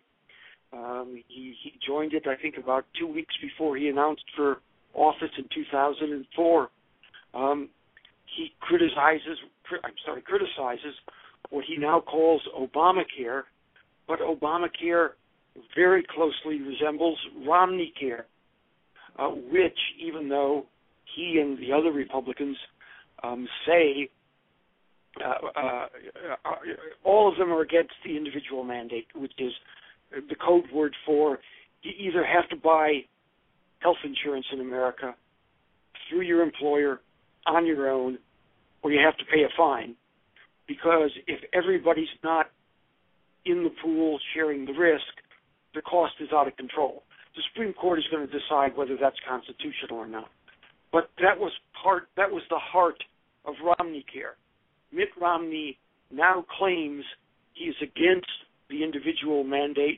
Um, he, he joined it, I think, about two weeks before he announced for office in two thousand four. Um, he criticizes, I'm sorry, criticizes what he now calls Obamacare, but Obamacare very closely resembles Romney Care, uh, which, even though he and the other Republicans um, say uh, uh, uh, all of them are against the individual mandate, which is the code word for you either have to buy health insurance in America through your employer on your own, or you have to pay a fine, because if everybody's not in the pool sharing the risk, the cost is out of control. The Supreme Court is going to decide whether that's constitutional or not. But that was part, that was the heart of Romney Care. Mitt Romney now claims he is against the individual mandate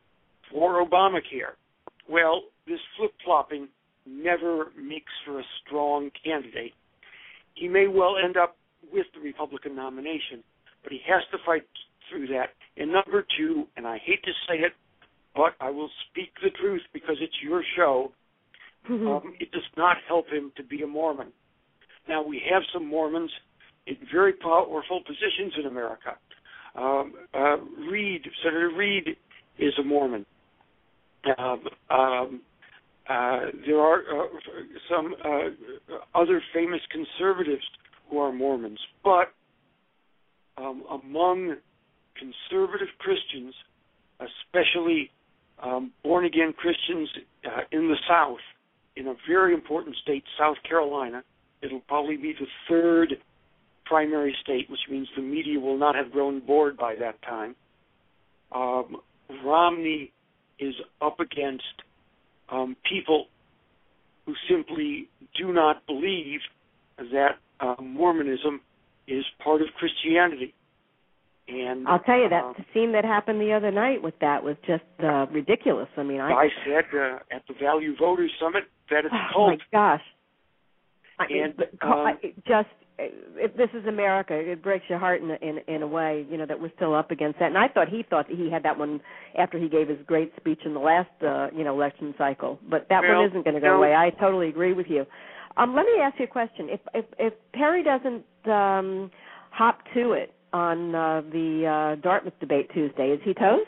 for Obamacare. Well, this flip-flopping never makes for a strong candidate. He may well end up with the Republican nomination, but he has to fight through that. And number two, and I hate to say it, but I will speak the truth because it's your show, um, it does not help him to be a Mormon. Now, we have some Mormons in very powerful positions in America. Um, uh, Reid, Senator Reid is a Mormon. Um, um, uh, there are uh, some uh, other famous conservatives who are Mormons, but um, among conservative Christians, especially um, born-again Christians uh, in the South, in a very important state, South Carolina, it'll probably be the third primary state, which means the media will not have grown bored by that time. Um, Romney is up against um, people who simply do not believe that uh, Mormonism is part of Christianity. And I'll tell you, that uh, scene that happened the other night with that was just uh, ridiculous. I mean, I, I said uh, at the Value Voters Summit that it's a oh cult. my gosh. I, And, it, um, it just, if this is America, it breaks your heart in, in in a way, you know, that we're still up against that. And I thought he thought that he had that one after he gave his great speech in the last, uh, you know, election cycle. But that well, one isn't going to go no. away. I totally agree with you. Um, let me ask you a question. If if, if Perry doesn't um, hop to it on uh, the uh, Dartmouth debate Tuesday, is he toast?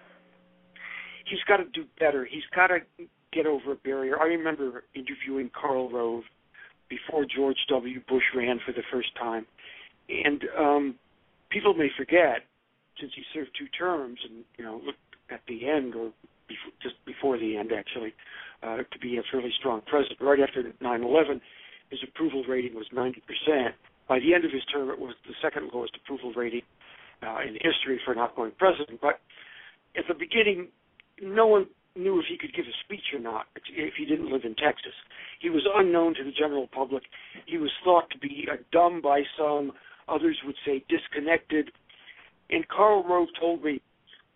He's got to do better. He's got to get over a barrier. I remember interviewing Karl Rove before George W. Bush ran for the first time. And um, people may forget, since he served two terms and, you know, looked at the end, or before, just before the end, actually, uh, to be a fairly strong president. Right after nine eleven, his approval rating was ninety percent. By the end of his term, it was the second lowest approval rating uh, in history for an outgoing president. But at the beginning, no one knew if he could give a speech or not if he didn't live in Texas. He was unknown to the general public. He was thought to be uh, dumb by some. Others would say disconnected. And Karl Rove told me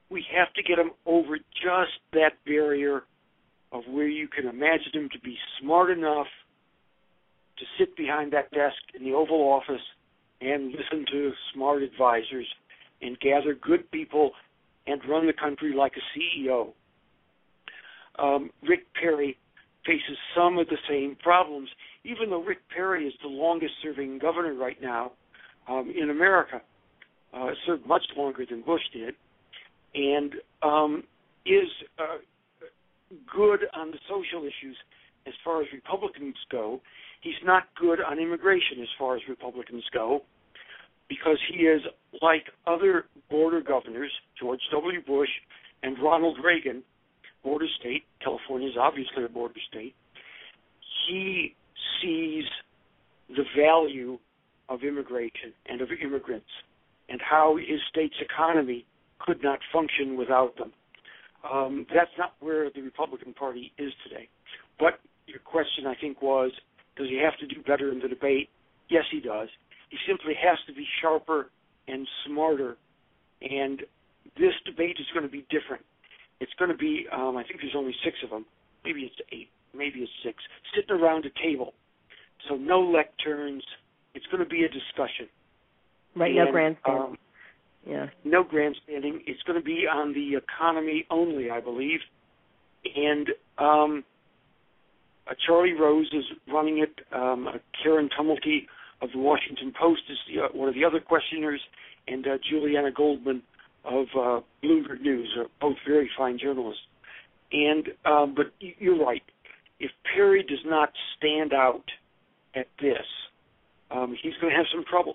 we have to get them over just that barrier of where you can imagine them to be smart enough to sit behind that desk in the Oval Office and listen to smart advisors and gather good people and run the country like a C E O. Um, Rick Perry faces some of the same problems, even though Rick Perry is the longest-serving governor right now um, in America. Uh, served much longer than Bush did, and um, is uh, good on the social issues as far as Republicans go. He's not good on immigration as far as Republicans go, because he is like other border governors, George W. Bush and Ronald Reagan, border state. California is obviously a border state. He sees the value of immigration and of immigrants and how his state's economy could not function without them. Um, that's not where the Republican Party is today. But your question, I think, was, does he have to do better in the debate? Yes, he does. He simply has to be sharper and smarter, and this debate is going to be different. It's going to be, um, I think there's only six of them. Maybe it's eight. Maybe it's six. Sitting around a table. So no lecterns. It's going to be a discussion. Right, and, no grandstanding. Um, yeah. No grandstanding. It's going to be on the economy only, I believe. And um, uh, Charlie Rose is running it. Um, uh, Karen Tumulty of the Washington Post is the, uh, one of the other questioners, and uh, Juliana Goldman of uh, Bloomberg News are both very fine journalists. And um, but you're right. If Perry does not stand out at this, um, he's going to have some trouble.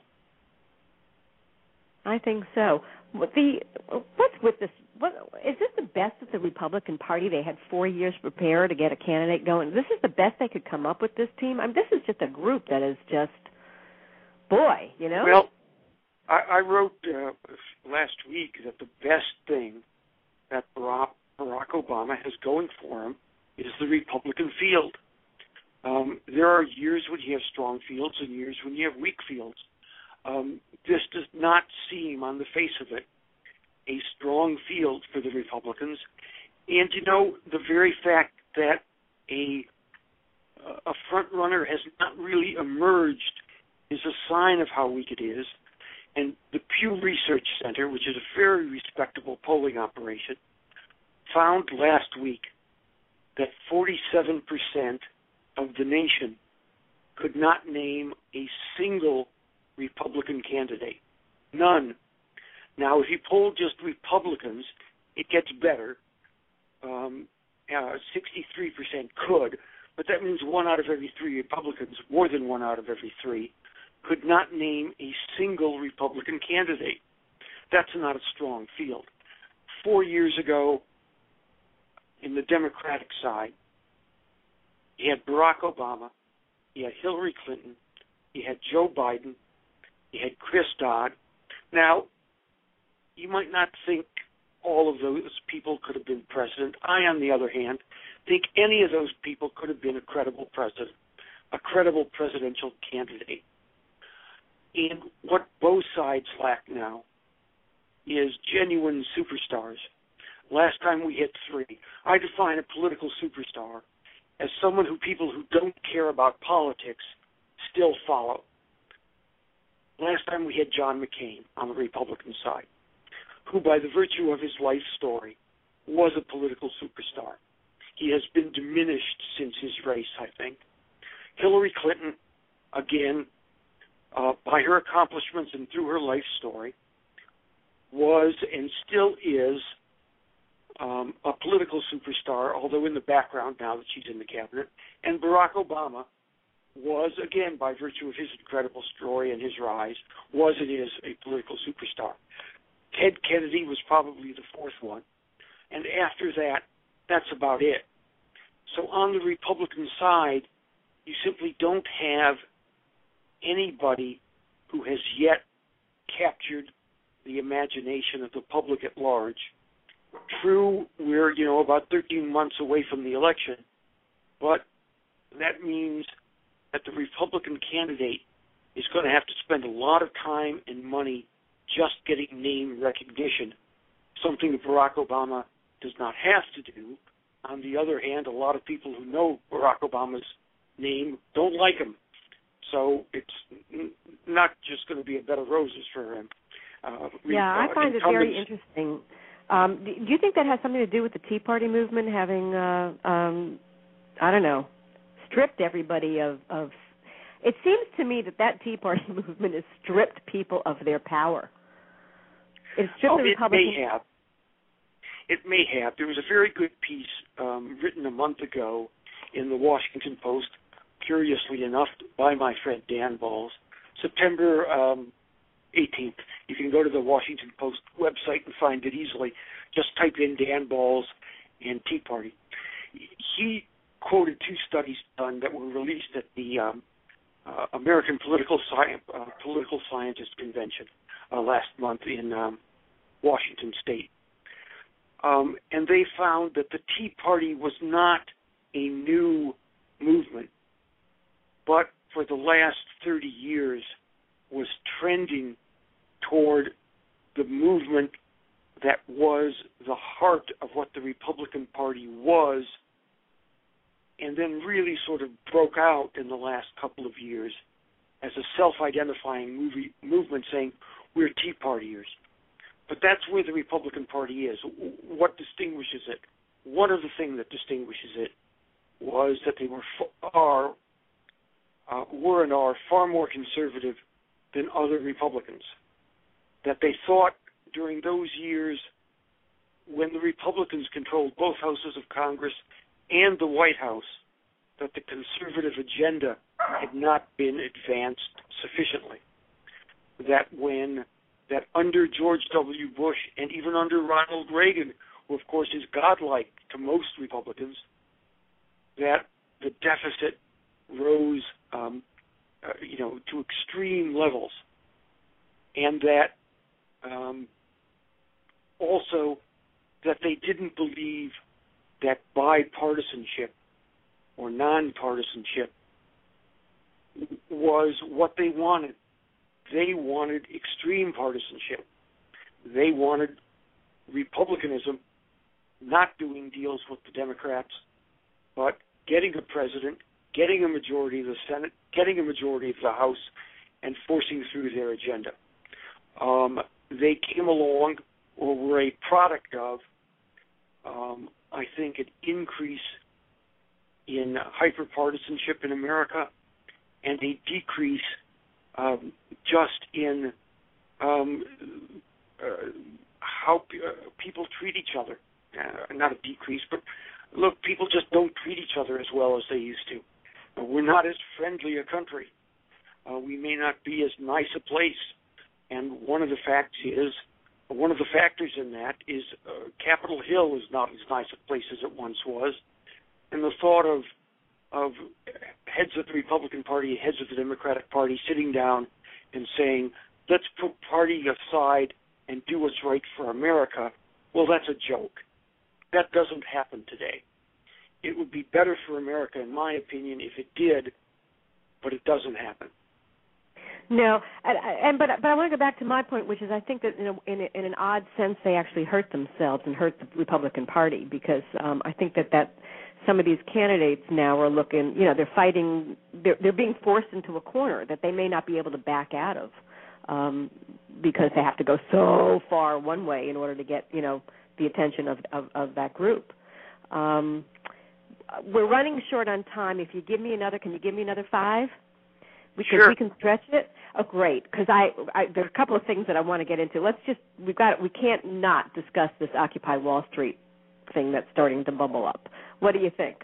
I think so. What the what's with this? What is this the best of the Republican Party? They had four years to prepare to get a candidate going. This is the best they could come up with. This team. I mean, this is just a group that is just, boy, you know. Well, I, I wrote uh, last week that the best thing that Barack, Barack Obama has going for him is the Republican field. Um, there are years when you have strong fields and years when you have weak fields. Um, this does not seem, on the face of it, a strong field for the Republicans. And, you know, the very fact that a a front runner has not really emerged is a sign of how weak it is. And the Pew Research Center, which is a very respectable polling operation, found last week that forty-seven percent of the nation could not name a single Republican candidate. None. Now, if you poll just Republicans, it gets better. Um, uh, sixty-three percent could, but that means one out of every three Republicans, more than one out of every three, could not name a single Republican candidate. That's not a strong field. Four years ago, in the Democratic side, you had Barack Obama, you had Hillary Clinton, you had Joe Biden, you had Chris Dodd. Now, you might not think all of those people could have been president. I, on the other hand, think any of those people could have been a credible president, a credible presidential candidate. And what both sides lack now is genuine superstars. Last time we hit three. I define a political superstar as someone who people who don't care about politics still follow. Last time we had John McCain on the Republican side, who by the virtue of his life story was a political superstar. He has been diminished since his race, I think. Hillary Clinton, again, uh, by her accomplishments and through her life story, was and still is um, a political superstar, although in the background now that she's in the cabinet. And Barack Obama was, again, by virtue of his incredible story and his rise, was and is a political superstar. Ted Kennedy was probably the fourth one. And after that, that's about it. So on the Republican side, you simply don't have anybody who has yet captured the imagination of the public at large. True, we're, you know, about thirteen months away from the election, but that means that the Republican candidate is going to have to spend a lot of time and money just getting name recognition something that Barack Obama does not have to do. On the other hand, a lot of people who know Barack Obama's name don't like him. So it's n- not just going to be a bed of roses for him. Uh, yeah, I uh, find it very interesting. Um, do you think that has something to do with the Tea Party movement having, uh, um, I don't know, stripped everybody of, of... It seems to me that that Tea Party movement has stripped people of their power. It stripped oh, the Republicans... It may have. It may have. There was a very good piece um, written a month ago in the Washington Post, curiously enough, by my friend Dan Balls, September um, eighteenth. You can go to the Washington Post website and find it easily. Just type in Dan Balls and Tea Party. He quoted two studies done that were released at the um, uh, American Political Science uh, Political Scientist Convention uh, last month in um, Washington State. Um, and they found that the Tea Party was not a new movement, but for the last thirty years was trending toward the movement that was the heart of what the Republican Party was, and then really sort of broke out in the last couple of years as a self-identifying movie, movement saying, we're Tea Partiers. But that's where the Republican Party is. What distinguishes it? One of the things that distinguishes it was that they were far, uh, were and are far more conservative than other Republicans. That they thought during those years when the Republicans controlled both houses of Congress and the White House, that the conservative agenda had not been advanced sufficiently. That when that under George W. Bush and even under Ronald Reagan, who of course is godlike to most Republicans, that the deficit rose, um, uh, you know, to extreme levels, and that um, also that they didn't believe that bipartisanship or nonpartisanship was what they wanted. They wanted extreme partisanship. They wanted republicanism, not doing deals with the Democrats, but getting a president, getting a majority of the Senate, getting a majority of the House, and forcing through their agenda. Um, they came along, or were a product of, um, I think, an increase in hyperpartisanship in America and a decrease um, just in um, uh, how p- uh, people treat each other. Uh, not a decrease, but look, people just don't treat each other as well as they used to. Uh, we're not as friendly a country. Uh, we may not be as nice a place. And one of the facts is, one of the factors in that is uh, Capitol Hill is not as nice a place as it once was. And the thought of of heads of the Republican Party, heads of the Democratic Party sitting down and saying, let's put party aside and do what's right for America, well, that's a joke. That doesn't happen today. It would be better for America, in my opinion, if it did, but it doesn't happen. No, and, and but but I want to go back to my point, which is I think that in, a, in, a, in an odd sense they actually hurt themselves and hurt the Republican Party, because um, I think that, that some of these candidates now are looking, you know, they're fighting, they're, they're being forced into a corner that they may not be able to back out of um, because they have to go so far one way in order to get, you know, the attention of, of, of that group. Um, we're running short on time. If you give me another, can you give me another five? Because sure. we can stretch it. Oh, great! Because I, I, there are a couple of things that I want to get into. Let's just, we've got, we can't not discuss this Occupy Wall Street thing that's starting to bubble up. What do you think?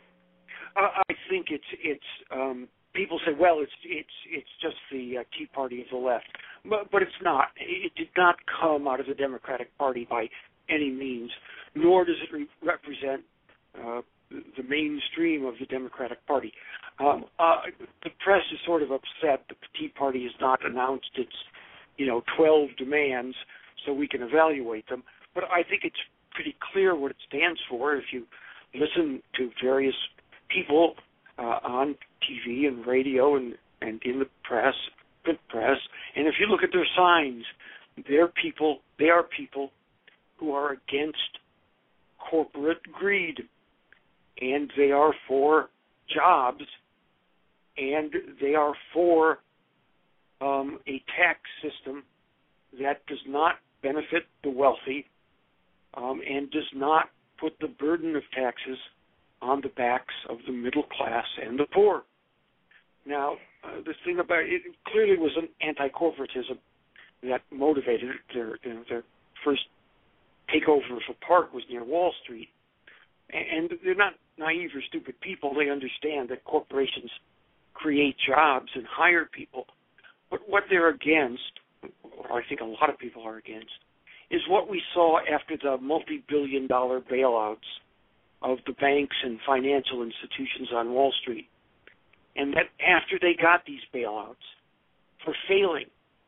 Uh, I think it's it's. Um, people say, well, it's it's it's just the uh, Tea Party of the left, but but it's not. It did not come out of the Democratic Party by any means, nor does it re- represent uh, the mainstream of the Democratic Party. Um, uh, the press is sort of upset that the Tea Party has not announced its, you know, twelve demands so we can evaluate them. But I think it's pretty clear what it stands for if you listen to various people uh, on T V and radio and, and in the press, print press, and if you look at their signs, they're people, they are people who are against corporate greed, and they are for jobs, and they are for um, a tax system that does not benefit the wealthy um, and does not put the burden of taxes on the backs of the middle class and the poor. Now, uh, the thing about it, it clearly was an anti-corporatism that motivated it. Their, you know, their first takeover of a park was near Wall Street. And they're not naive or stupid people. They understand that corporations create jobs and hire people. But what they're against, or I think a lot of people are against, is what we saw after the multi-billion dollar bailouts of the banks and financial institutions on Wall Street. And that after they got these bailouts for failing,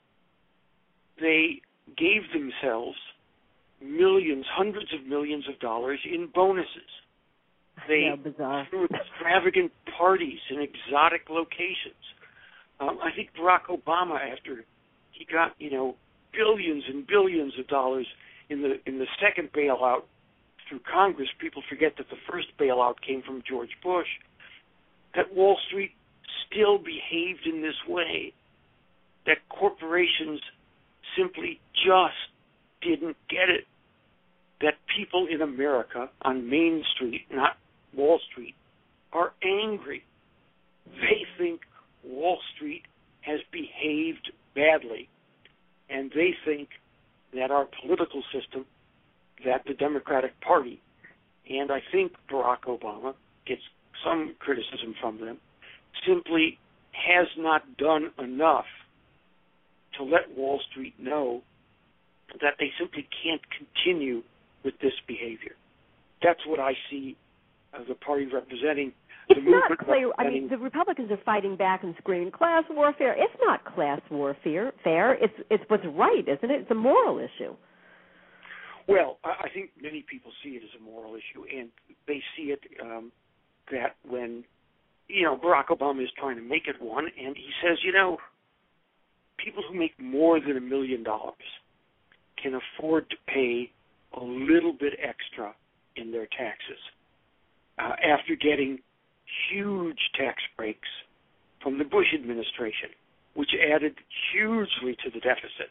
they gave themselves millions, hundreds of millions of dollars in bonuses. They threw extravagant parties in exotic locations. Um, I think Barack Obama, after he got, you know, billions and billions of dollars in the in the second bailout through Congress, people forget that the first bailout came from George Bush, that Wall Street still behaved in this way, that corporations simply just didn't get it, that people in America on Main Street, not Wall Street, are angry. They think Wall Street has behaved badly, and they think that our political system, that the Democratic Party, and I think Barack Obama gets some criticism from them, simply has not done enough to let Wall Street know that they simply can't continue with this behavior. That's what I see as the party representing. It's not clear. I mean, the Republicans are fighting back and screaming class warfare. It's not class warfare. Fair. It's it's what's right, isn't it? It's a moral issue. Well, I think many people see it as a moral issue, and they see it um, that when, you know, Barack Obama is trying to make it one, and he says, you know, people who make more than a million dollars can afford to pay a little bit extra in their taxes uh, after getting huge tax breaks from the Bush administration, which added hugely to the deficit.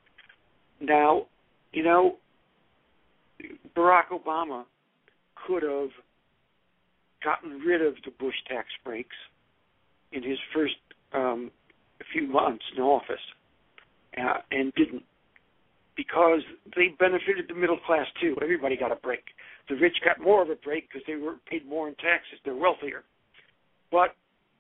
Now, you know, Barack Obama could have gotten rid of the Bush tax breaks in his first um, few months in office uh, and didn't, because they benefited the middle class too. Everybody got a break. The rich got more of a break because they were paid more in taxes. They're wealthier. But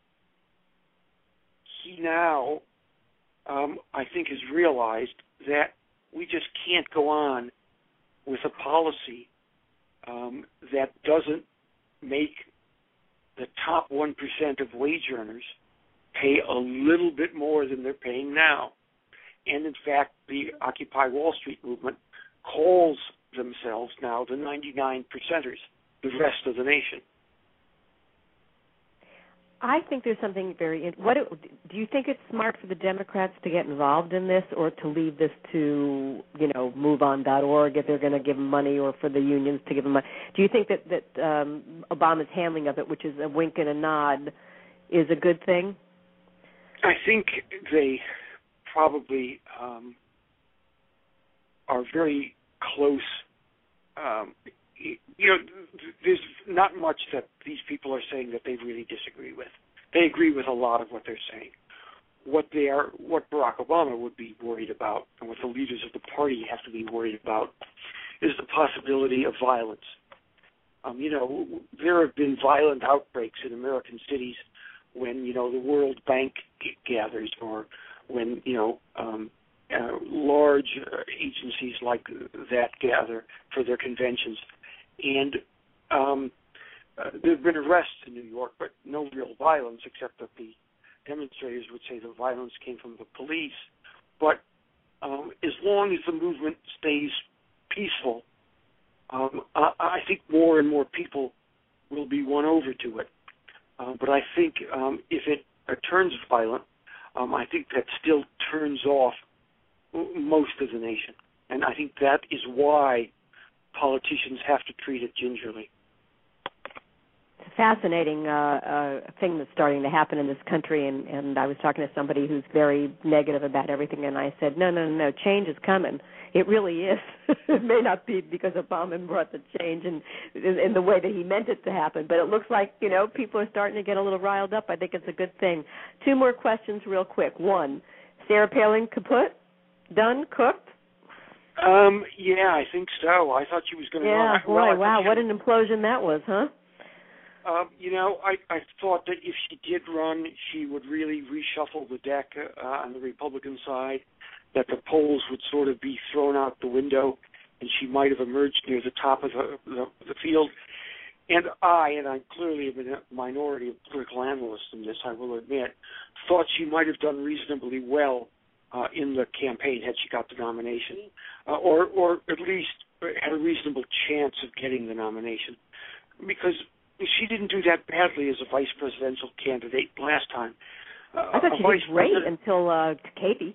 he now, um, I think, has realized that we just can't go on with a policy um, that doesn't make the top one percent of wage earners pay a little bit more than they're paying now. And, in fact, the Occupy Wall Street movement calls themselves now the ninety-nine percenters, the rest of the nation. I think there's something very. What do you think it's smart for the Democrats to get involved in this, or to leave this to, you know, move on dot org if they're going to give them money, or for the unions to give them money? Do you think that that um, Obama's handling of it, which is a wink and a nod, is a good thing? I think they probably um, are very close. Um, you know, there's not much that these people are saying that they really disagree with. They agree with a lot of what they're saying. What they are, what Barack Obama would be worried about, and what the leaders of the party have to be worried about, is the possibility of violence. Um, you know, there have been violent outbreaks in American cities when, you know, the World Bank gathers, or when, you know, um, uh, large uh, agencies like that gather for their conventions. And um, uh, there have been arrests in New York, but no real violence, except that the demonstrators would say the violence came from the police. But um, as long as the movement stays peaceful, um, I, I think more and more people will be won over to it. Uh, but I think um, if it uh, turns violent, um, I think that still turns off most of the nation. And I think that is why politicians have to treat it gingerly. It's a fascinating uh, uh, thing that's starting to happen in this country, and, and I was talking to somebody who's very negative about everything, and I said, no, no, no, no, change is coming. It really is. It may not be because Obama brought the change in, in, in the way that he meant it to happen, but it looks like, you know, people are starting to get a little riled up. I think it's a good thing. Two more questions real quick. One, Sarah Palin kaput? Done? Cooked? Um, yeah, I think so. I thought she was going to yeah, run. Yeah, boy, well, wow, what an implosion that was, huh? Um, you know, I, I thought that if she did run, she would really reshuffle the deck uh, on the Republican side, that the polls would sort of be thrown out the window, and she might have emerged near the top of the, the, the field. And I, and I'm clearly a minority of political analysts in this, I will admit, thought she might have done reasonably well uh, in the campaign had she got the nomination, uh, or, or at least had a reasonable chance of getting the nomination, because she didn't do that badly as a vice presidential candidate last time. Uh, I thought she did great until uh, Katie.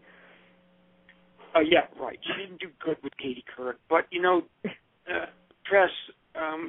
Uh, yeah, right. She didn't do good with Katie Couric, but you know, uh, press. Um,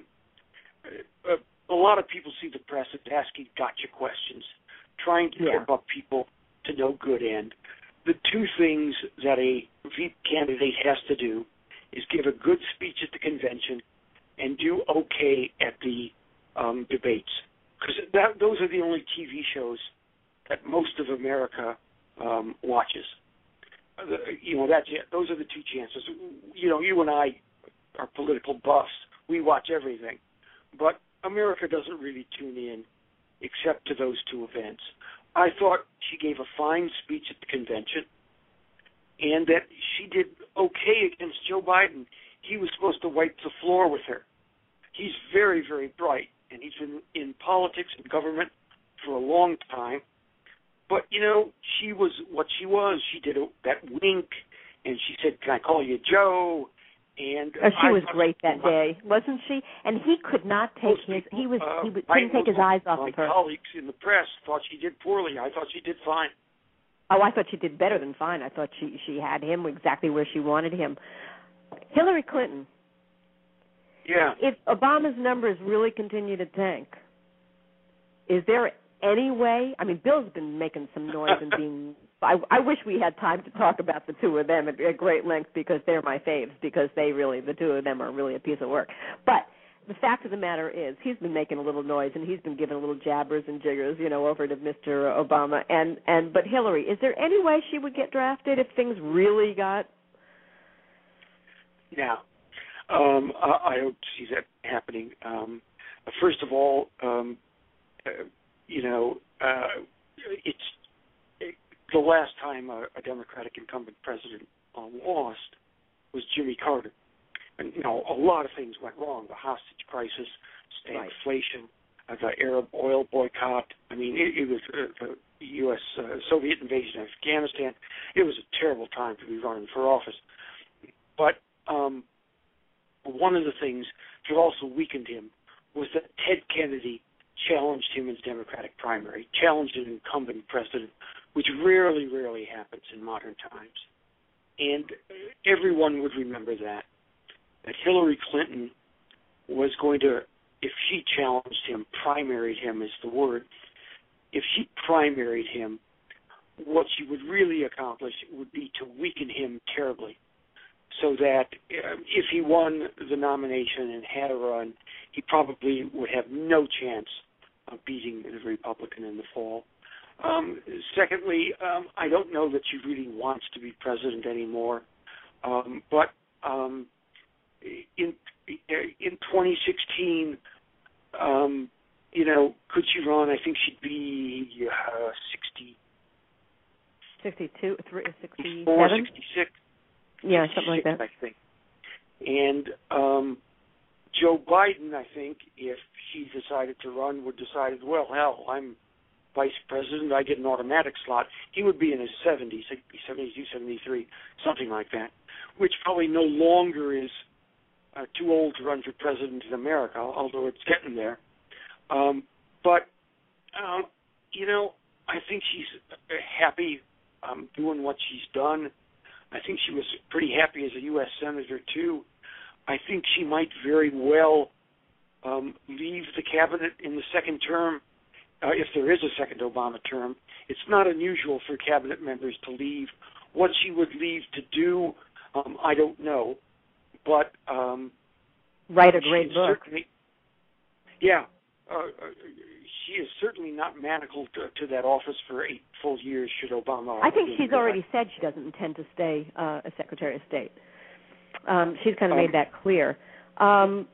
uh, a lot of people see the press as asking gotcha questions, trying to yeah. trip up people to no good end. The two things that a V P candidate has to do is give a good speech at the convention and do okay at the um, debates, because those are the only T V shows that most of America um, watches. Uh, you know, that's it. Those are the two chances. You know, you and I are political buffs. We watch everything. But America doesn't really tune in except to those two events. I thought she gave a fine speech at the convention and that she did okay against Joe Biden. He was supposed to wipe the floor with her. He's very, very bright, and he's been in politics and government for a long time. But, you know, she was what she was. She did a, that wink, and she said, can I call you Joe? And oh, she I was great that day, wasn't she? And he could not take his, people, he was, uh, he couldn't take his eyes off my of her. My colleagues in the press thought she did poorly. I thought she did fine. Oh, I thought she did better than fine. I thought she, she had him exactly where she wanted him. Hillary Clinton. Yeah. If Obama's numbers really continue to tank, is there any way? I mean, Bill's been making some noise and being. I, I wish we had time to talk about the two of them at, at great length because they're my faves. Because they really, the two of them are really a piece of work. But the fact of the matter is, he's been making a little noise and he's been giving little jabbers and jiggers, you know, over to Mister Obama. And and but Hillary, is there any way she would get drafted if things really got? Yeah. Um, I, I don't see that happening. Um, first of all, um, uh, you know, uh, it's it, the last time a, a Democratic incumbent president uh, lost was Jimmy Carter. And, you know, a lot of things went wrong. The hostage crisis, stagflation, right. uh, the Arab oil boycott. I mean, it, it was uh, the U S Uh, Soviet invasion of Afghanistan. It was a terrible time to be running for office. But um, one of the things that also weakened him was that Ted Kennedy challenged him in the Democratic primary, challenged an incumbent president, which rarely, rarely happens in modern times. And everyone would remember that, that Hillary Clinton was going to, if she challenged him, primaried him is the word, if she primaried him, what she would really accomplish would be to weaken him terribly, so that uh, if he won the nomination and had a run, he probably would have no chance of beating the Republican in the fall. Um, secondly, um, I don't know that she really wants to be president anymore. Um, but um, in in twenty sixteen, um, you know, could she run? I think she'd be uh, sixty. sixty-two, sixty-seven? sixty-six. Yeah, something like that. I think. And um, Joe Biden, I think, if she decided to run, would decide, well, hell, I'm vice president, I get an automatic slot. He would be in his seventies, seventy-two, seventy-three, something like that, which probably no longer is uh, too old to run for president in America, although it's getting there. Um, but, um, you know, I think she's happy um, doing what she's done. I think she was pretty happy as a U S senator, too. I think she might very well um, leave the cabinet in the second term, uh, if there is a second Obama term. It's not unusual for cabinet members to leave. What she would leave to do, um, I don't know, but um, write a great book. Yeah, uh, she is certainly not manacled to, to that office for eight full years. Should Obama? I think she's already said she doesn't intend to stay uh, as Secretary of State. Um, she's kind of made that clear. Um,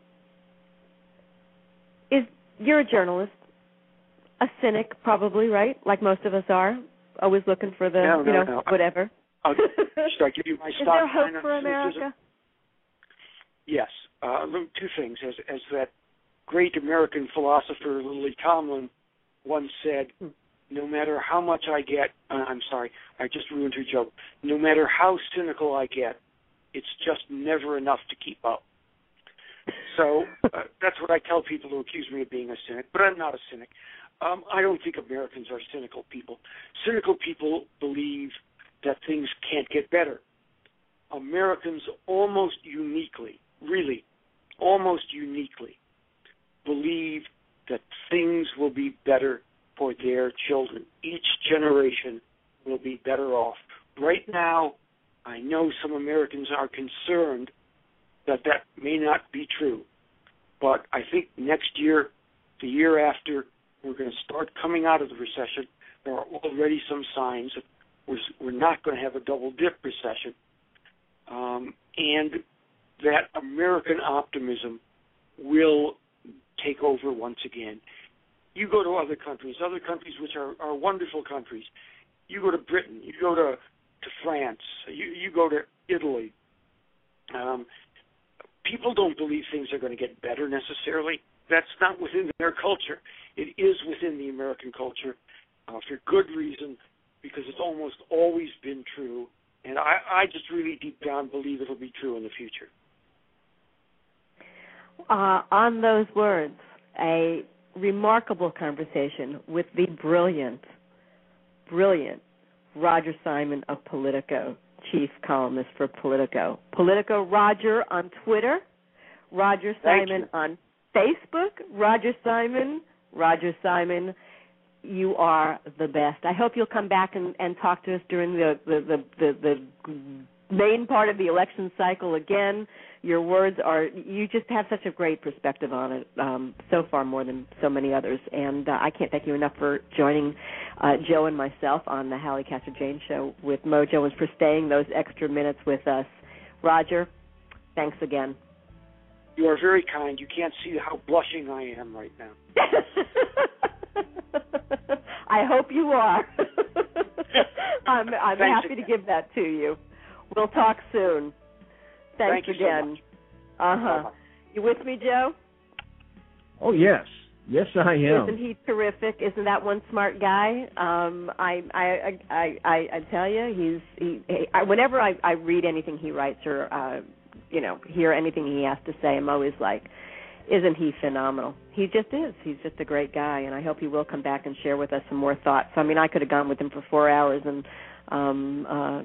is you're a journalist, a cynic, probably, right? Like most of us are, always looking for the, no, no, you know, no. whatever. I'll, should I give you my is stock? Is there hope for America? Yes. Uh, two things. As, as that great American philosopher Lily Tomlin once said, hmm. no matter how much I get, uh, I'm sorry, I just ruined her joke. No matter how cynical I get, it's just never enough to keep up. So uh, that's what I tell people who accuse me of being a cynic, but I'm not a cynic. Um, I don't think Americans are cynical people. Cynical people believe that things can't get better. Americans almost uniquely, really, almost uniquely, believe that things will be better for their children. Each generation will be better off. Right now, I know some Americans are concerned that that may not be true, but I think next year, the year after, we're going to start coming out of the recession. There are already some signs that we're, we're not going to have a double-dip recession, um, and that American optimism will take over once again. You go to other countries, other countries which are, are wonderful countries. You go to Britain, you go to, to France, you, you go to Italy. Um, people don't believe things are going to get better necessarily. That's not within their culture. It is within the American culture uh, for good reason, because it's almost always been true. And I, I just really deep down believe it'll be true in the future. Uh, on those words, a remarkable conversation with the brilliant, brilliant Roger Simon of Politico, chief columnist for Politico. Politico Roger on Twitter, Roger Simon on Facebook, Roger Simon, Roger Simon, you are the best. I hope you'll come back and, and talk to us during the the, the, the the main part of the election cycle again. Your words are, you just have such a great perspective on it, um, so far more than so many others. And uh, I can't thank you enough for joining uh, Joe and myself on the Hallie Castor-Jane Show with Mojo, and for staying those extra minutes with us. Roger, thanks again. You are very kind. You can't see how blushing I am right now. I hope you are. I'm, I'm happy again. to give that to you. We'll talk soon. Thanks Thank you again. So uh huh. You with me, Joe? Oh yes, yes I am. Isn't he terrific? Isn't that one smart guy? Um, I, I, I, I, I tell you, he's. He, he, I, whenever I, I read anything he writes or, uh, you know, hear anything he has to say, I'm always like, isn't he phenomenal? He just is. He's just a great guy, and I hope he will come back and share with us some more thoughts. I mean, I could have gone with him for four hours, and um, uh,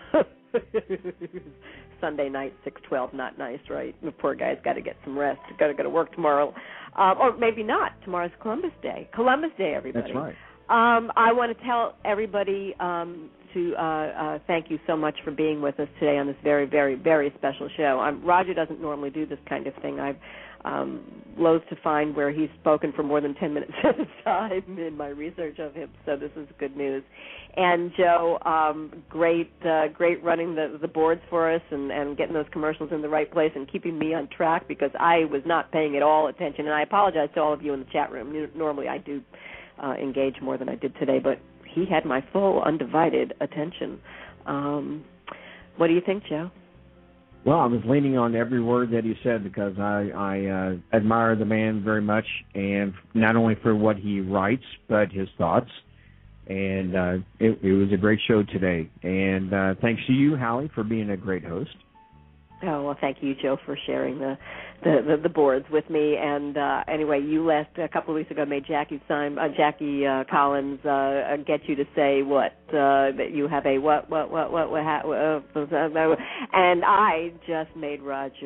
Sunday night, six twelve, not nice, right? The poor guy's got to get some rest. Got to go to work tomorrow. Uh, or maybe not. Tomorrow's Columbus Day. Columbus Day, everybody. That's right. Um, I want to tell everybody um, to uh, uh, thank you so much for being with us today on this very, very, very special show. Um, Roger doesn't normally do this kind of thing. I've um, loath to find where he's spoken for more than ten minutes at a time in my research of him, so this is good news. And Joe, um, great, uh, great running the, the boards for us and, and getting those commercials in the right place and keeping me on track, because I was not paying at all attention. And I apologize to all of you in the chat room. Normally I do uh, engage more than I did today, but he had my full, undivided attention. Um, what do you think, Joe? Well, I was leaning on every word that he said, because I, I uh, admire the man very much, and not only for what he writes, but his thoughts. And uh, it, it was a great show today. And uh, thanks to you, Hallie, for being a great host. Oh, well, thank you, Joe, for sharing the the, the, the boards with me. And uh, anyway, you last a couple of weeks ago made Jackie Simon, uh, Jackie uh, Collins uh, get you to say what uh, that you have a what what what what what, ha- uh, and I just made Roger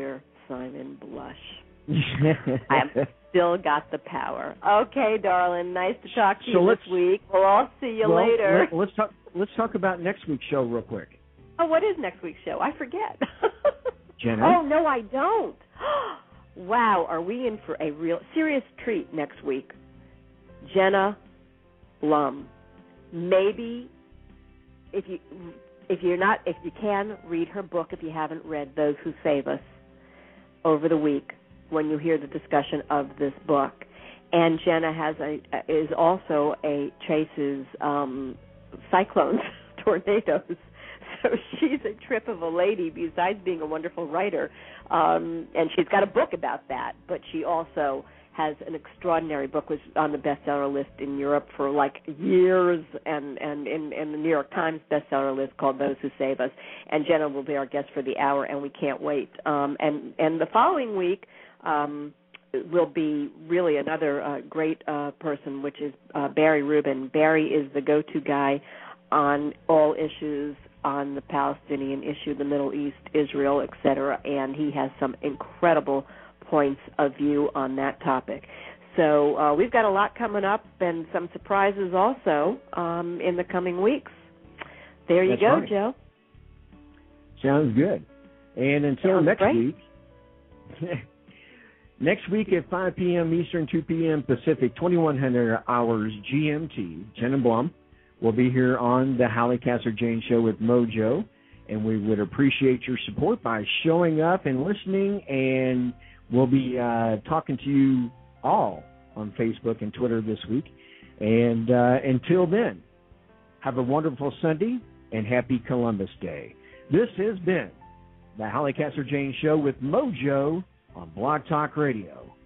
Simon blush. I've still got the power. Okay, darling. Nice to talk to So you let's- this week. We'll all see you well, later. Let, let's talk. Let's talk about next week's show real quick. Oh, what is next week's show? I forget. Jenna? Oh, no, I don't. Wow, are we in for a real serious treat next week? Jenna Blum. Maybe if you if you're not if you can read her book if you haven't read Those Who Save Us over the week when you hear the discussion of this book. And Jenna has a is also a chases um, cyclones, tornadoes. So she's a trip of a lady besides being a wonderful writer. Um, and she's got a book about that, but she also has an extraordinary book, was on the bestseller list in Europe for like years, and, and in, in the New York Times bestseller list called Those Who Save Us. And Jenna will be our guest for the hour, and we can't wait. Um, and, and the following week um, will be really another uh, great uh, person, which is uh, Barry Rubin. Barry is the go-to guy on all issues on the Palestinian issue, the Middle East, Israel, et cetera, and he has some incredible points of view on that topic. So uh, we've got a lot coming up and some surprises also um, in the coming weeks. There you That's go, right. Joe. Sounds good. And until Sounds next great. week, next week at five p.m. Eastern, two p.m. Pacific, twenty-one hundred hours G M T, Jenna Blum will be here on the Hallie Casser-Jane Show with Mojo, and we would appreciate your support by showing up and listening, and we'll be uh, talking to you all on Facebook and Twitter this week. And uh, until then, have a wonderful Sunday and happy Columbus Day. This has been the Hallie Casser-Jane Show with Mojo on Blog Talk Radio.